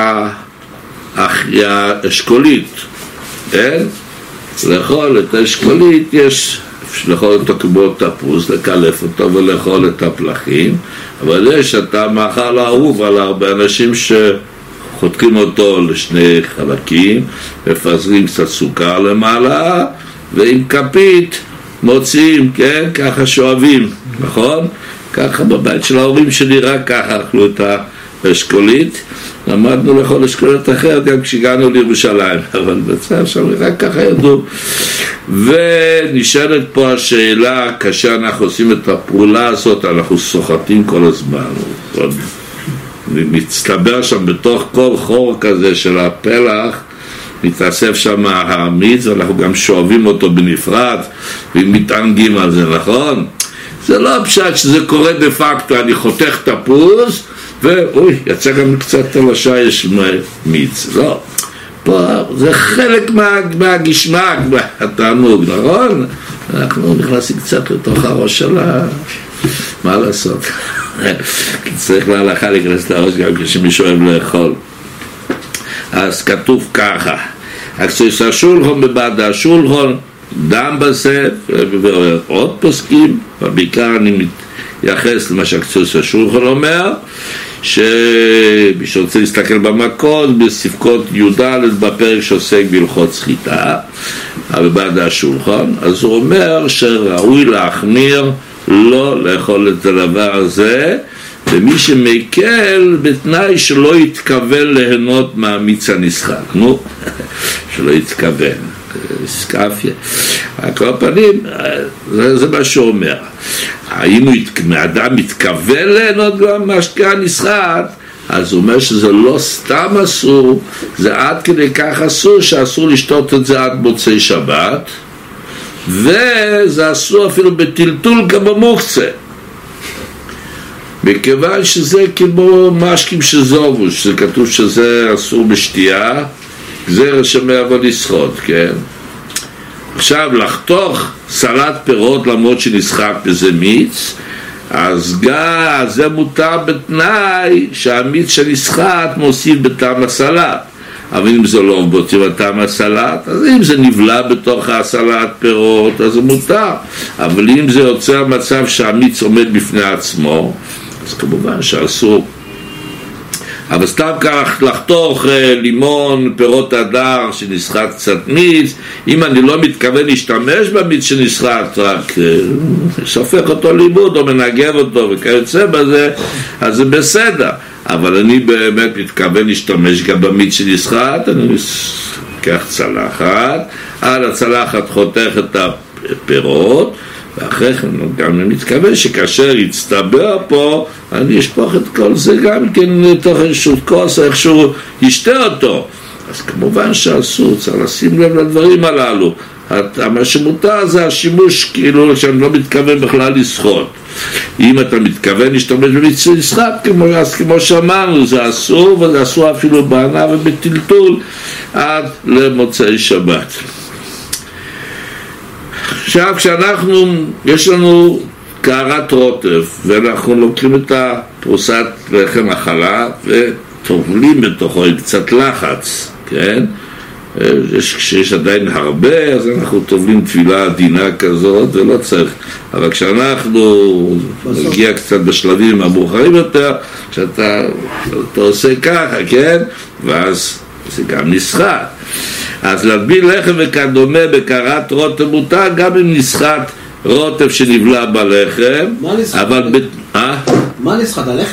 האשכולית, לאכול את האשכולית, יש לאכול אותו כמו תפוז, לקלף אותו ולאכול את הפלחים, אבל יש את המאכל האהוב על הרבה אנשים חותכים אותו לשני חלקים, מפזרים קצת סוכר למעלה, ועם כפית מוציאים, כן? ככה שואבים, נכון? ככה בבית של ההורים שלי רק ככה אכלו את האשכולית. למדנו לאכול אשכולית אחרת גם כשהגענו לירושלים, אבל בצד שם רק ככה ידעו. ונשאלת פה השאלה, כאשר אנחנו עושים את הפעולה הזאת, אנחנו סוחטים כל הזמן. מצטבר שם בתוך כל חור כזה של הפלח, מתאסף שם המיץ, ואנחנו גם שואבים אותו בנפרד ומתענגים על זה, נכון? זה לא פשט שזה קורה דה פקטו, אני חותך תפוז ואוי, יצא גם קצת על השיש מיץ, לא, פה זה חלק מהגשמק, מהתענוג, נכון? אנחנו נכנסים קצת לתוך הראש שלה, מה לעשות? צריך להלכה להיכנס לראש גם כשמישהו אוהב לאכול. אז כתוב ככה, הקצוס השולחון בבעד השולחון דם בזה, ועוד פוסקים, אבל בעיקר אני מתייחס למה שהקצוס השולחון אומר, שמי שרוצה להסתכל במקור, בספקות י"ד בפרק שעוסק בהלכות סחיטה, בבעד השולחון, אז הוא אומר שראוי להחמיר לא לאכול את הדבר הזה, ומי שמקל בתנאי שלא יתכוון ליהנות מהמיץ הנסחט, נו, שלא יתכוון, סקפיה. על כל הפנים, זה מה שהוא אומר. האם האדם מתכוון ליהנות גם מהמשקה הנסחט, אז הוא אומר שזה לא סתם אסור, זה עד כדי כך אסור שאסור לשתות את זה עד מוצאי שבת, וזה אסור אפילו בטלטול כמו מוקצה, מכיוון שזה כמו משקים שזובו, שזה כתוב שזה אסור בשתייה, גזר שמעבר לשחוט, כן? עכשיו לחתוך סלט פירות למרות שנסחט בזה מיץ, אז גם זה מותר בתנאי שהמיץ שנסחט מוסיף בטעם הסלט, אבל אם זה לא מוסיף בטעם הסלט, אז אם זה נבלע בתוך הסלט פירות אז זה מותר, אבל אם זה יוצר מצב שהמיץ עומד בפני עצמו, אז כמובן שאסור. אבל סתם כך לחתוך לימון, פירות הדר שנסחט קצת מיץ, אם אני לא מתכוון להשתמש במיץ שנסחט, רק שופך אותו לימוד או מנגב אותו וכיוצא בזה, אז זה בסדר. אבל אני באמת מתכוון להשתמש גם במיץ שנסחט, אני לוקח צלחת, על הצלחת חותך את הפירות, ואחרי כן גם מתכוון שכאשר יצטבר פה אני אשפוך את כל זה גם כן לתוך איזשהו כוס, איכשהו ישתה אותו. אז כמובן שאסור, צריך לשים לב לדברים הללו. מה שמותר זה השימוש כאילו שאני לא מתכוון בכלל לשחוט. אם אתה מתכוון להשתמש במיץ נסחט, אז כמו שאמרנו, זה אסור, וזה אסור אפילו בענה ובטלטול עד למוצאי שבת. עכשיו יש לנו קערת רוטב ואנחנו לוקחים את הפרוסת לחם החלה וטובלים בתוכו עם קצת לחץ, כן? כשיש עדיין הרבה אז אנחנו טובלים תפילה עדינה כזאת ולא צריך, אבל כשאנחנו נגיע קצת בשלבים המאוחרים יותר, כשאתה עושה ככה, כן? ואז זה גם נסחט. אז להטביל לחם וכדומה בקערת רוטב מותר גם אם נסחט רוטב שנבלע בלחם. מה נסחט? הלחם?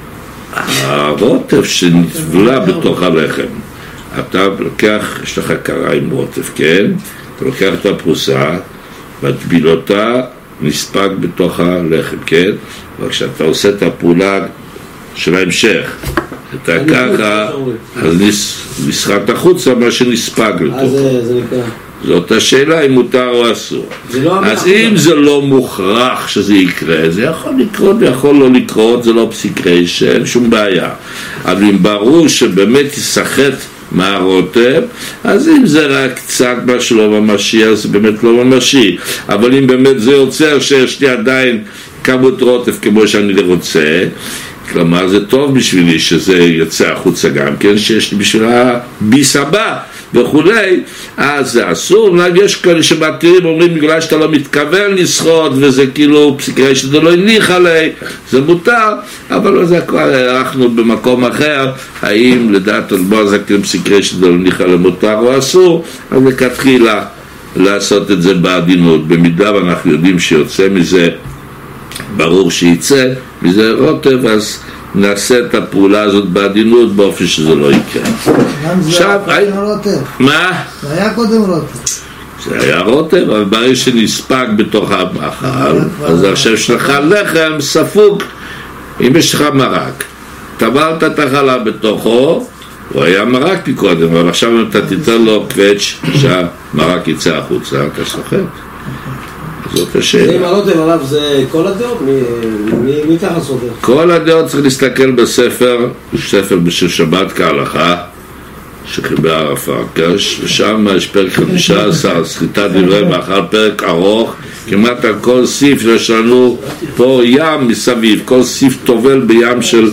הרוטב שנבלע בתוך הלחם. אתה לוקח, יש לך קערה עם רוטב, כן? אתה לוקח את הפרוסה מטביל אותה, נספג בתוך הלחם, כן? וכשאתה עושה את הפעולה של ההמשך אתה ככה, אז נסחט החוצה מה שנספג לתוך. זה נקרא. זאת השאלה אם מותר או אסור. אז אם זה לא מוכרח שזה יקרה, זה יכול לקרות ויכול לא לקרות, זה לא פסיקי שאין שום בעיה. אבל אם ברור שבאמת יסחט מהרוטב, אז אם זה רק קצת משהו לא ממשי, אז זה באמת לא ממשי. אבל אם באמת זה יוצר שיש לי עדיין כמות רוטב כמו שאני רוצה, כלומר זה טוב בשבילי שזה יוצא החוצה גם כן, שיש לי בשביל הביס הבא וכולי, אז זה אסור. יש כאלה שמתירים אומרים בגלל שאתה לא מתכוון לשחוט וזה כאילו פסיקי שזה לא הניח עלי, זה מותר, אבל זה כבר הערכנו במקום אחר האם לדעת בוא זה כאילו פסיקי שזה לא הניח עלי מותר או אסור, אז לכתחילה לעשות את זה בעדינות, במידה ואנחנו יודעים שיוצא מזה, ברור שיצא מזה רוטב, אז נעשה את הפעולה הזאת בעדינות באופן שזה לא יקרה. גם זה היה קודם רוטב. מה? זה היה קודם רוטב. זה היה רוטב, אבל ברגע שנספק בתוך המאכל, אז עכשיו יש לך לחם ספוג, אם יש לך מרק, טבלת את החלב בתוכו, הוא היה מרק מקודם, אבל עכשיו אם אתה תיתן לו קווץ' שהמרק יצא החוצה, אתה סוחט. זאת השאלה. אם הלוטם עליו זה כל הדעות? מי ככה סודר? כל הדעות צריך להסתכל בספר בשביל שבת כהלכה, שחיבר הרב פרקש, ושם יש פרק 15, סחיטת דברי מאכל, פרק ארוך, כמעט על כל סיף יש לנו פה ים מסביב, כל סיף טובל בים של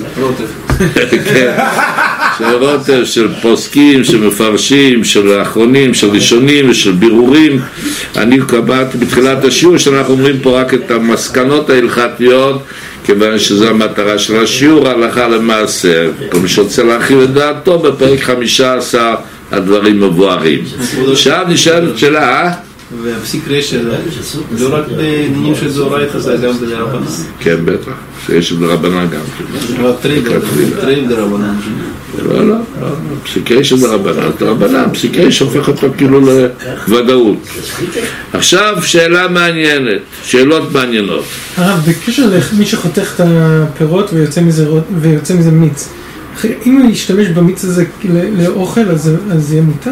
של רוטב, של פוסקים, של מפרשים, של האחרונים, של ראשונים ושל בירורים. אני קבעתי בתחילת השיעור שאנחנו אומרים פה רק את המסקנות ההלכתיות, כיוון שזו המטרה של השיעור, הלכה למעשה. כל מי שרוצה להכיל את דעתו, בפרק 15 הדברים מבוארים. עכשיו נשאלת שאלה, והפסיק רשת, לא רק בעניינים של דאורייתא, זה גם ברבנן. כן, בטח, שיש ברבנן גם. טריב דרבנן. לא, פסיקי של רבנן, פסיקי שהופך אותו כאילו לוודאות. עכשיו שאלה מעניינת, שאלות מעניינות. הרב, בקשר למי שחותך את הפירות ויוצא מזה מיץ, אם הוא ישתמש במיץ הזה לאוכל, אז יהיה מותר?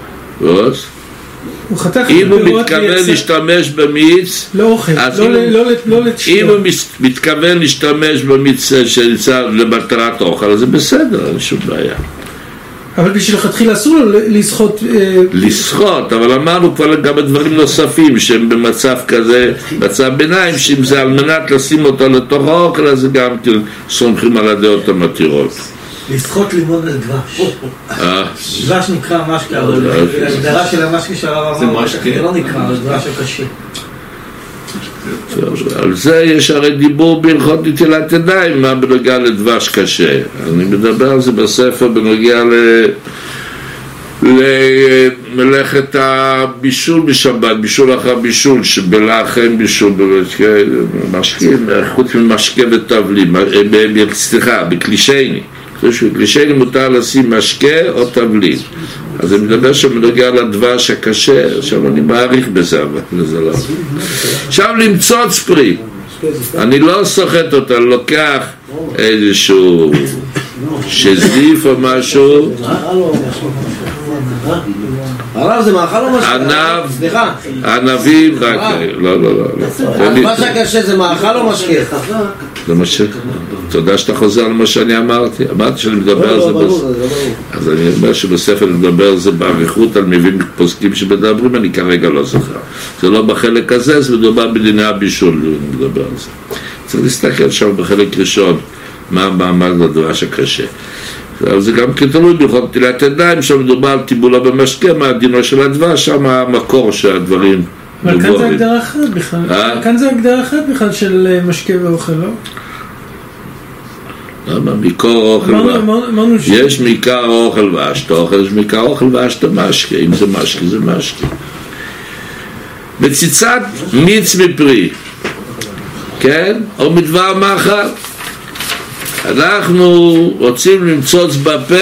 אם הוא מתכוון להשתמש במיץ לאוכל, לא לתשתיות. אם הוא מתכוון להשתמש במיץ שנמצא למטרת אוכל, אז זה בסדר, אין שום בעיה. אבל בשביל לכתחילה אסור לו לסחוט. אבל אמרנו כבר גם דברים נוספים שהם במצב כזה, מצב ביניים, שאם זה על מנת לשים אותו לתוך האוכל, אז גם סומכים על הדעות המתירות. לסחוט לימון לדבש. דבש נקרא משקה, אבל ההגדרה של המשקה של הרב אמר, זה לא נקרא, זה דבש הקשה. על זה יש הרי דיבור בהלכות נטילת ידיים, מה בנוגע לדבש קשה. אני מדבר על זה בספר בנוגע למלאכת הבישול בשבת, בישול אחר בישול, שבלחם בישול, משקים, חוץ ממשקה ותבלין, סליחה, בקלישייני. בקלישייני מותר לשים משקה או תבלין. אז אני מדבר שמנוגע לדבש הקשה, עכשיו אני מעריך בזה, אבל זה לא. עכשיו למצוץ פרי, אני לא סוחט אותה, אני לוקח איזשהו שזיף או משהו, הרב זה מאכל או משקה? ענב, סליחה, ענבים, רק, לא. מה שקשה זה מאכל או משקה? זה מה תודה שאתה חוזר על מה שאני אמרתי שאני מדבר על זה אז אני אומר שבספר אני מדבר על זה בעריכות על מביאים פוסקים שמדברים, אני כרגע לא זוכר, זה לא בחלק הזה, זה מדובר בדיני הבישול, אני מדבר על זה, צריך להסתכל שם בחלק ראשון מה המעמד לדבש הקשה. זה גם כתלוי בהלכות נטילת ידיים, שם מדובר על טיבולה במשקה, מה הדינו של הדבש, שם המקור שהדברים אבל כאן זה הגדרה אחרת בכלל, כאן זה הגדרה אחרת בכלל של משקה ואוכל, לא? למה? מקור אוכל יש מקר אוכל ואשתה אוכל, יש מקר אוכל ואשתה משקה, אם זה משקה זה משקה. מציצת מיץ מפרי, כן? או מדבר מאכל, אנחנו רוצים למצוץ בפה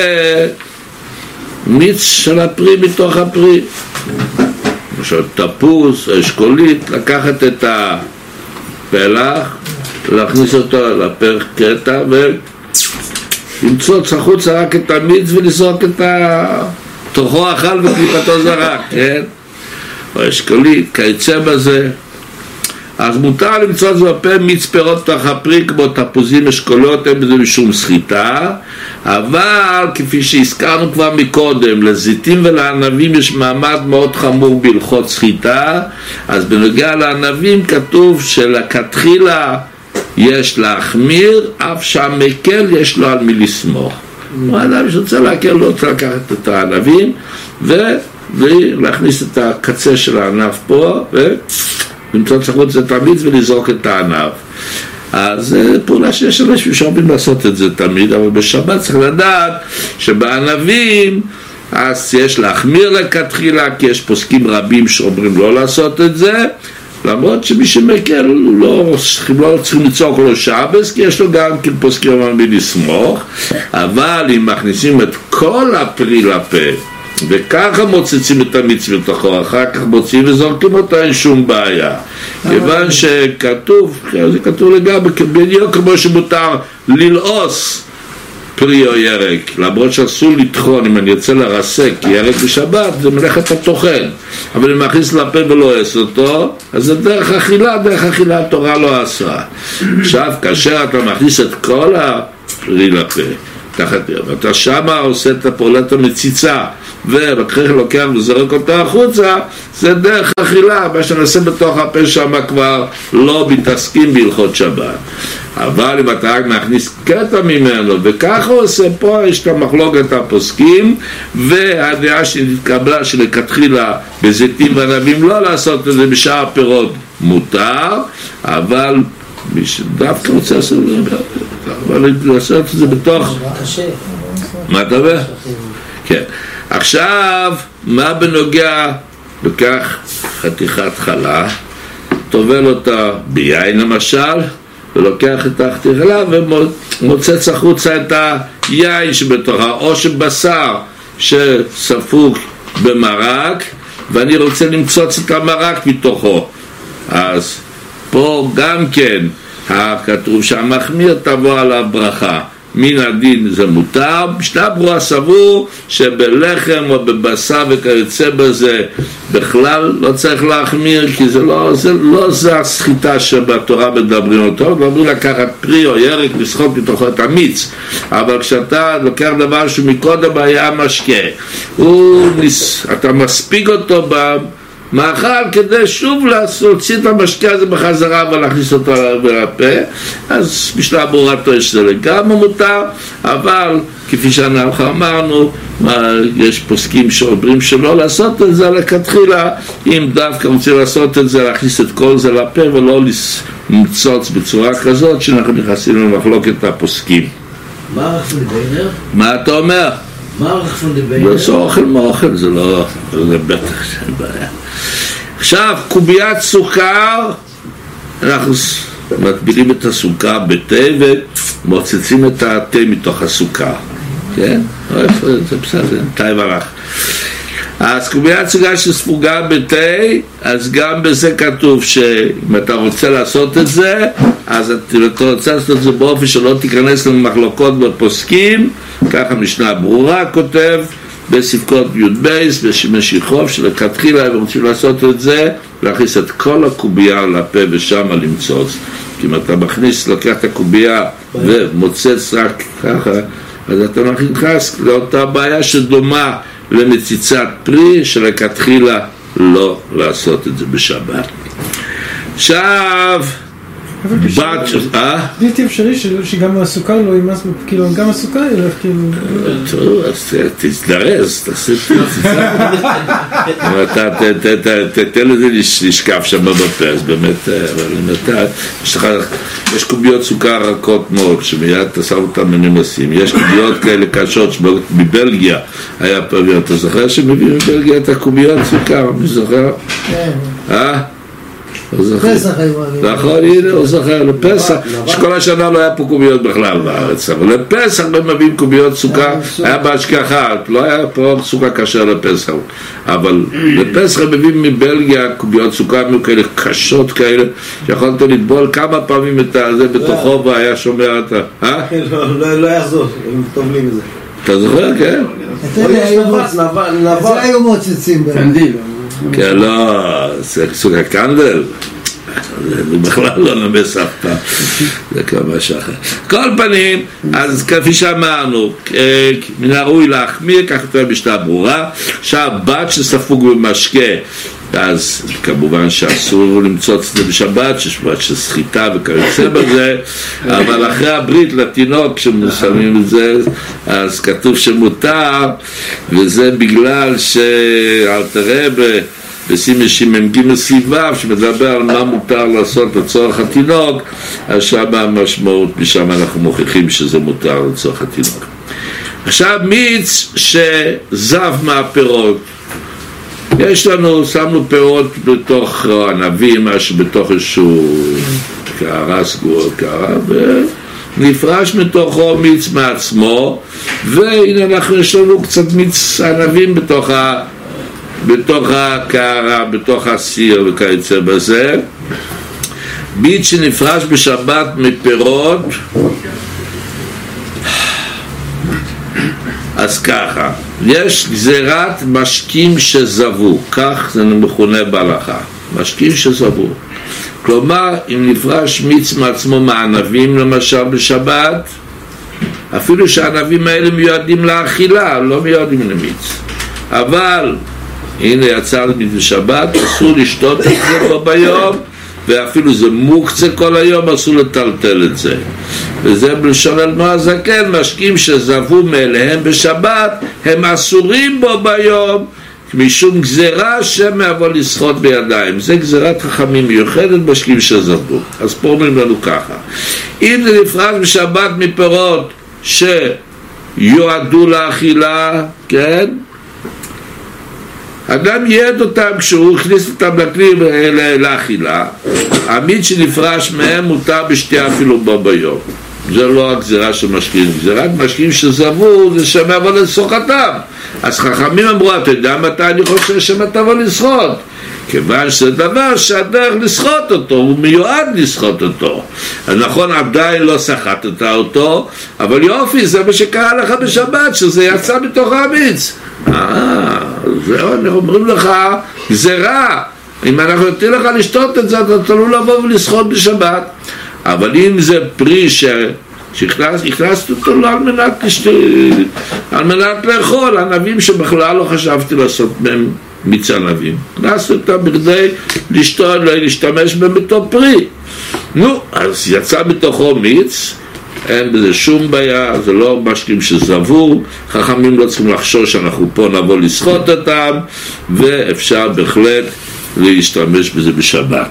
מיץ של הפרי מתוך הפרי, למשל תפוס, אשכולית, לקחת את הפלח, להכניס אותו לפרק קטע ולמצוץ החוצה רק את המיץ ולזרוק את תוכו אכל וקליפתו זרק, כן? או אשכולית, כיצא בזה. אז מותר למצוץ בפה מיץ פירות תוך הפרי כמו תפוזים, אשכולות, אין בזה משום סחיטה, אבל כפי שהזכרנו כבר מקודם, לזיתים ולענבים יש מעמד מאוד חמור בהלכות סחיטה, אז בנוגע לענבים כתוב שלכתחילה יש להחמיר, אף שהמקל יש לו על מי לסמוך. האדם שרוצה להקל לא רוצה לקחת את הענבים ולהכניס את הקצה של הענב פה למצוא צחוץ את המיץ ולזרוק את הענב. אז זה פעולה שיש אנשים שרבים לעשות את זה תמיד, אבל בשבת צריך לדעת שבענבים אז יש להחמיר לכתחילה, כי יש פוסקים רבים שאומרים לא לעשות את זה, למרות שמי שמקל לא צריכים לצעוק לו שבס, כי יש לו גם כן פוסקים רבים לסמוך, אבל אם מכניסים את כל הפרי לפה וככה מוצצים את המיץ בתוכו, אחר כך מוצאים וזורקים אותה, אין שום בעיה, כיוון שכתוב, זה כתוב לגבי בדיוק כמו שמותר ללעוס פרי או ירק, למרות שאסור לטחון אם אני יוצא לרסק, כי ירק בשבת זה מלאכת הטוחן, אבל אם מכניס לפה ולא עש אותו, אז זה דרך אכילה התורה לא אסרה. עכשיו כאשר אתה מכניס את כל הפרי לפה ואתה שמה עושה את הפעולת המציצה ולוקח וזורק אותה החוצה, זה דרך אכילה. מה שנעשה בתוך הפה שמה כבר לא מתעסקים בהלכות שבת. אבל אם אתה רק מכניס קטע ממנו וככה עושה, פה יש את המחלוקת הפוסקים, והדעה שנתקבלה שלכתחילה בזיתים וענבים לא לעשות את זה בשאר הפירות מותר, אבל מי שדווקא רוצה לעשות את זה בתוך... מה אתה אומר? כן. עכשיו, מה בנוגע בכך חתיכת חלה, טובל אותה ביין למשל, ולוקח את החתיכה ומוצץ החוצה את היין שבתוכה, או שבשר שספוג במרק, ואני רוצה למצוץ את המרק מתוכו. אז פה גם כן כתוב שהמחמיר תבוא עליו ברכה. מן הדין זה מותר. משנה ברורה סבור שבלחם או בבשר וכיוצא בזה בכלל לא צריך להחמיר, כי זה לא זה הסחיטה שבתורה מדברים אותו. מדברים לקחת פרי או ירק, לסחוט מתוכו את המיץ, אבל כשאתה לוקח דבר שמקודם היה משקה, אתה מספיק אותו מאכל כדי שוב להוציא את המשקה הזה בחזרה ולהכניס אותו לפה, אז משנה ברורה יש זה לגמרי מותר, אבל כפי שאנחנו אמרנו, יש פוסקים שאומרים שלא לעשות את זה לכתחילה, אם דווקא רוצה לעשות את זה, להכניס את כל זה לפה ולא למצוץ בצורה כזאת שאנחנו נכנסים למחלוקת הפוסקים. מה הרחפון דיינר? מה אתה אומר? מה הרחפון דיינר? זה אוכל מאוכל, זה לא, זה בטח שאין בעיה. עכשיו, קוביית סוכר, אנחנו מטבילים את הסוכר בתה ומוצצים את התה מתוך הסוכר, כן? זה בסדר, תה ורח. אז קוביית סוכר שספוגה בתה, אז גם בזה כתוב שאם אתה רוצה לעשות את זה, אז אתה רוצה לעשות את זה באופן שלא תיכנס למחלוקות בפוסקים, ככה משנה ברורה כותב, בספקות י' במשיחוב שלכתחילה הם רוצים לעשות את זה, להכניס את כל הקובייה לפה ושם למצוץ, כי אם אתה מכניס, לוקח את הקובייה ומוצץ רק ככה, אז אתה נכנס לאותה בעיה שדומה למציצת פרי שלכתחילה לא לעשות את זה בשבת. עכשיו בלתי אפשרי שגם הסוכר לא יימס, כאילו גם הסוכר ילך כאילו... טוב, אז תזדרז, תעשה תתן לזה לשקף שם בפה, אז באמת, יש קוביות סוכר רכות מאוד, שמיד אתה שם אותם מנומסים, יש קוביות כאלה קשות מבלגיה, היה פעמים, אתה זוכר שמביאים מבלגיה את הקוביות סוכר, מי זוכר? פסח נכון, הנה הוא זוכר לפסח, שכל השנה לא היה פה קוביות בכלל בארץ, אבל לפסח הם מביאים קוביות סוכר, היה בהשגחה, לא היה פה סוכר כשר לפסח, אבל לפסח הם מביאים מבלגיה קוביות סוכר כאלה קשות כאלה, שיכולת לטבול כמה פעמים את זה בתוכו והיה שומע את לא יחזור, הם טובלים את זה. אתה זוכר, כן? זה היו מוצצים קנדיל. כן, לא, זה סוכר קנדל, זה בכלל לא נמס אף פעם, זה כמה שחר. כל פנים, אז כפי שאמרנו, מן הראוי להחמיר, כך יותר משנה ברורה, שהבת שספוג במשקה, אז כמובן שאסור למצוץ את זה בשבת, ששבת שסחיטה וכיוצא בזה, אבל אחרי הברית לתינוק כשמושמים את זה, אז כתוב שמותר, וזה בגלל שאלתר רבי בסימן שמ"ג סיבב שמדבר על מה מותר לעשות לצורך התינוק, אז שם המשמעות, משם אנחנו מוכיחים שזה מותר לצורך התינוק. עכשיו מיץ שזב מהפירות, יש לנו, שמנו פירות בתוך ענבים, משהו בתוך איזשהו קערה, סגורה קערה, ונפרש מתוכו מיץ מעצמו, והנה אנחנו, יש לנו קצת מיץ ענבים בתוך הקערה, בתוך הסיר וכיוצא בזה. מיץ שנפרש בשבת מפירות, אז ככה, יש גזירת משקים שזבו, כך זה מכונה בהלכה, משקים שזבו. כלומר, אם נפרש מיץ מעצמו מענבים למשל בשבת, אפילו שהענבים האלה מיועדים לאכילה, לא מיועדים למיץ. אבל, הנה יצא למיץ בשבת, אסור לשתות את זה פה ביום, ואפילו זה מוקצה כל היום, אסור לטלטל את זה. וזה בלשון אדמו"ר הזקן, משקים שזבו מאליהם בשבת, הם אסורים בו ביום, משום גזירה שמעבור לשחות בידיים. זה גזירת חכמים מיוחדת, משקים שזבו. אז פה אומרים לנו ככה, אם זה נפרש בשבת מפירות שיועדו לאכילה, כן? אדם ייעד אותם כשהוא הכניס אותם לכלי לאכילה, המיץ שנפרש מהם מותר בשתייה אפילו בו ביום. זה לא הגזירה של משקים, גזירת משקים שזבו זה שמעבור לשוחתם. אז חכמים אמרו, אתה יודע מתי אני חושב שמעבור לשחות? כיוון שזה דבר שהדרך לשחות אותו, הוא מיועד לשחות אותו. אז נכון, עדיין לא שחטת אותו, אבל יופי, זה מה שקרה לך בשבת, שזה יצא מתוך המיץ. זהו, אנחנו אומרים לך, גזירה, אם אנחנו נותנים לך לשתות את זה, אתה תלו לבוא ולשחות בשבת. אבל אם זה פרי שהכנסת אותו לא על מנת לאכול, ענבים שבכלל לא חשבתי לעשות מהם מיץ ענבים, הכנסתי אותם בכדי להשתמש בהם בתור פרי. נו, אז יצא בתוכו מיץ, אין בזה שום בעיה, זה לא משקים שזבו, חכמים לא צריכים לחשוש שאנחנו פה נבוא לשחות אותם, ואפשר בהחלט להשתמש בזה בשבת.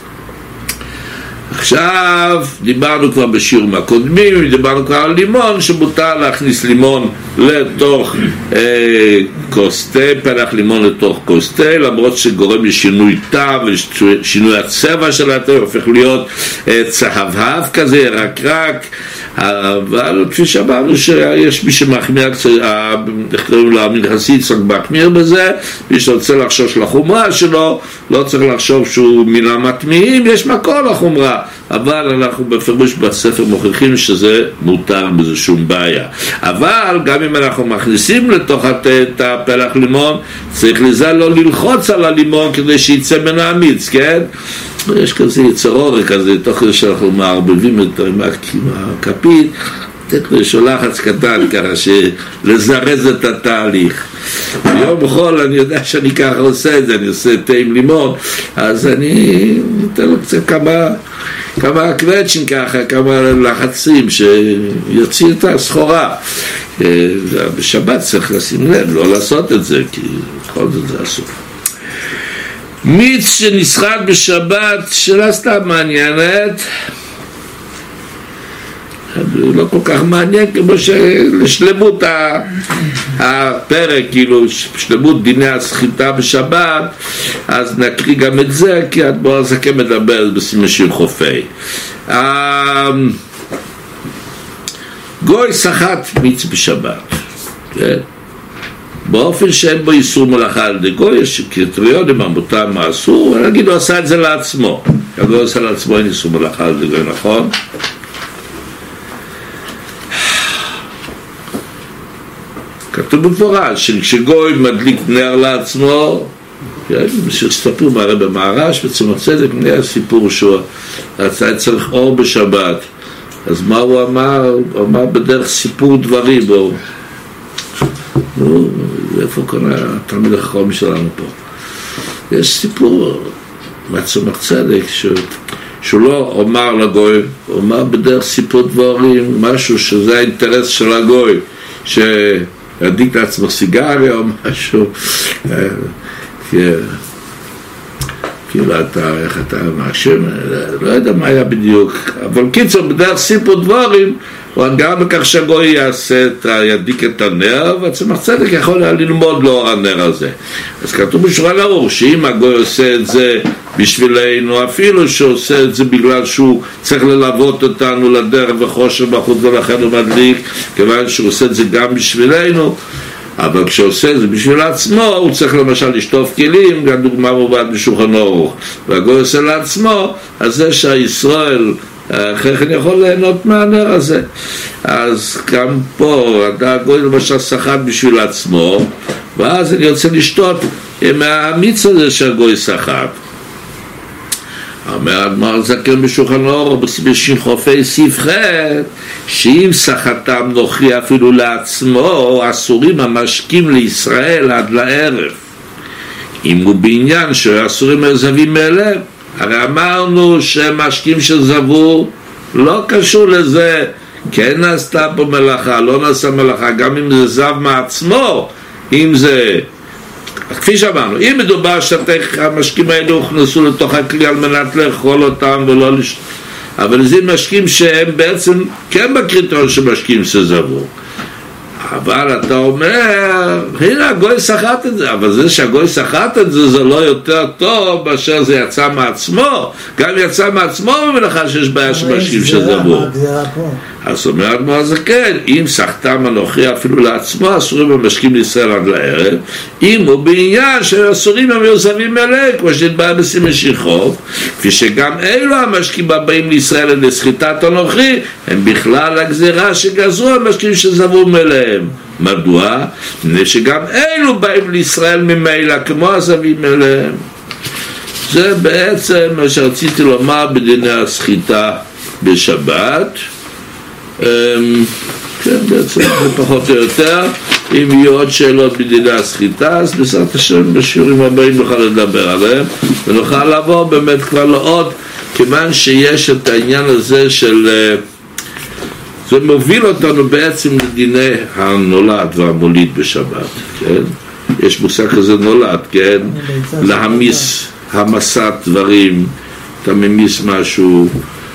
עכשיו, דיברנו כבר בשיעורים הקודמים, דיברנו כבר על לימון, שמותר להכניס לימון לתוך כוס תה, פלח לימון לתוך כוס תה, למרות שגורם לשינוי תא ושינוי הצבע של התה, הופך להיות צהבהב כזה, ירקרק, אבל כפי שאמרנו שיש מי שמחמיר, איך קוראים לו, המנחסי צריך להחמיר בזה, מי שרוצה לחשוש לחומרה שלו, לא צריך לחשוב שהוא מן המטמיעים, יש מקור לחומרה, אבל אנחנו בפירוש בספר מוכיחים שזה מותר בזה שום בעיה. אבל גם אם אנחנו מכניסים לתוך את הפלח לימון, צריך לזה לא ללחוץ על הלימון כדי שיצא מן המיץ, כן? יש כזה יצר אורך כזה, תוך כדי שאנחנו מערבבים את הכפית, לתת לו איזשהו לחץ קטן ככה לזרז את התהליך. ביום בכל אני יודע שאני ככה עושה את זה, אני עושה תה עם לימון, אז אני נותן לו קצת כמה קווצ'ים ככה, כמה לחצים שיוציא את הסחורה. בשבת צריך לשים לב, לא לעשות את זה, כי בכל זאת זה אסור. מיץ שנסחט בשבת, שאלה סתם מעניינת, לא כל כך מעניין, כמו שלשלמות הפרק, כאילו שלמות דיני הסחיטה בשבת, אז נקריא גם את זה, כי האדמו"ר הזקן מדבר בסימן שיר חופי. גוי סחט מיץ בשבת, כן? באופן שאין בו איסור מלאכה על ידי גוי, יש קריטריונים מה מותר מה אסור, ונגיד הוא עשה את זה לעצמו, הגוי עושה לעצמו אין איסור מלאכה על ידי גוי, נכון? כתוב במפורש שכשגוי מדליק נר לעצמו, שסתפרו מהרי במערש וצמח צדק, נהיה סיפור שהוא רצה צריך אור בשבת, אז מה הוא אמר? הוא אמר בדרך סיפור דברים, איפה קונה התלמיד החכם שלנו פה? יש סיפור מהצמח צדק שהוא לא אומר לגוי, הוא אומר בדרך סיפור דברים, משהו שזה האינטרס של הגוי, שידיק לעצמו סיגריה או משהו, כאילו איך אתה מאשים, לא יודע מה היה בדיוק, אבל קיצור בדרך סיפור דברים, הוא גם בכך שהגוי יעשה ידיק את הנר, והצמח צדק יכול ללמוד לו הנר הזה. אז כתוב בשולחן ערוך שאם הגוי עושה את זה בשבילנו, אפילו שעושה את זה בגלל שהוא צריך ללוות אותנו לדרך וחושר בחוץ ולכן הוא מדליק, כיוון שהוא עושה את זה גם בשבילנו, אבל כשעושה את זה בשביל עצמו, הוא צריך למשל לשטוף כלים, גם דוגמה מובאת בשולחן ערוך, והגוי עושה לעצמו, אז זה שהישראל אחרי כן יכול ליהנות מהנר הזה. אז גם פה, הגוי למשל סחט בשביל עצמו, ואז אני רוצה לשתות מהמיץ הזה שהגוי סחט. אומר אדמו"ר הזקן בשולחן אור בשחופי סעיף ח' שאם סחטם נוכרי אפילו לעצמו, אסורים המשקים לישראל עד לערב. אם הוא בעניין שאסורים הזבים מאליהם, הרי אמרנו שמשקים שזבו לא קשור לזה, כן נעשתה פה מלאכה, לא נעשה מלאכה, גם אם זה זב מעצמו, אם זה, כפי שאמרנו, אם מדובר שהמשקים האלה הוכנסו לתוך הכלי על מנת לאכול אותם ולא אבל זה משקים שהם בעצם כן בקריטריון של משקים שזבו. אבל אתה אומר, הנה הגוי סחט את זה, אבל זה שהגוי סחט את זה, זה לא יותר טוב מאשר זה יצא מעצמו. גם יצא מעצמו במלאכה שיש בעיה של משקים שזבו. אז אומרת מה זה כן, אם סחטם הנוכרי אפילו לעצמו, אסורים המשקים לישראל עד לערב, אם הוא בעניין שאסורים המיוזבים אליהם, כמו שנתבע בשים משיכוב, כפי שגם אלו המשקים הבאים לישראל לסחיטת הנוכרי, הם בכלל הגזירה שגזרו המשקים שזבו מלהם. מדוע? מפני שגם אלו באים לישראל ממילא כמו הזבים אליהם. זה בעצם מה שרציתי לומר בדיני הסחיטה בשבת. כן, בעצם זה פחות או יותר. אם יהיו עוד שאלות בדיני הסחיטה, אז בעזרת השם בשיעורים הבאים נוכל לדבר עליהם ונוכל לעבור באמת כבר לעוד, כיוון שיש את העניין הזה של זה מוביל אותנו בעצם לדיני הנולד והמוליד בשבת, כן? יש מושג כזה נולד, כן? להמיס, המסת דברים, אתה ממיס משהו,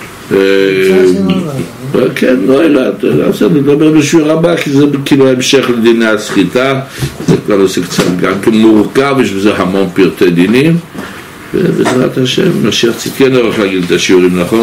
כן, נולד, אז נדבר בשיעור הבא, כי זה כאילו המשך לדיני הסחיטה, זה כבר עושה קצת גם כמורכב, יש בזה המון פרטי דינים, ובעזרת השם, משיח צדקנו, איך להגיד את השיעורים נכון?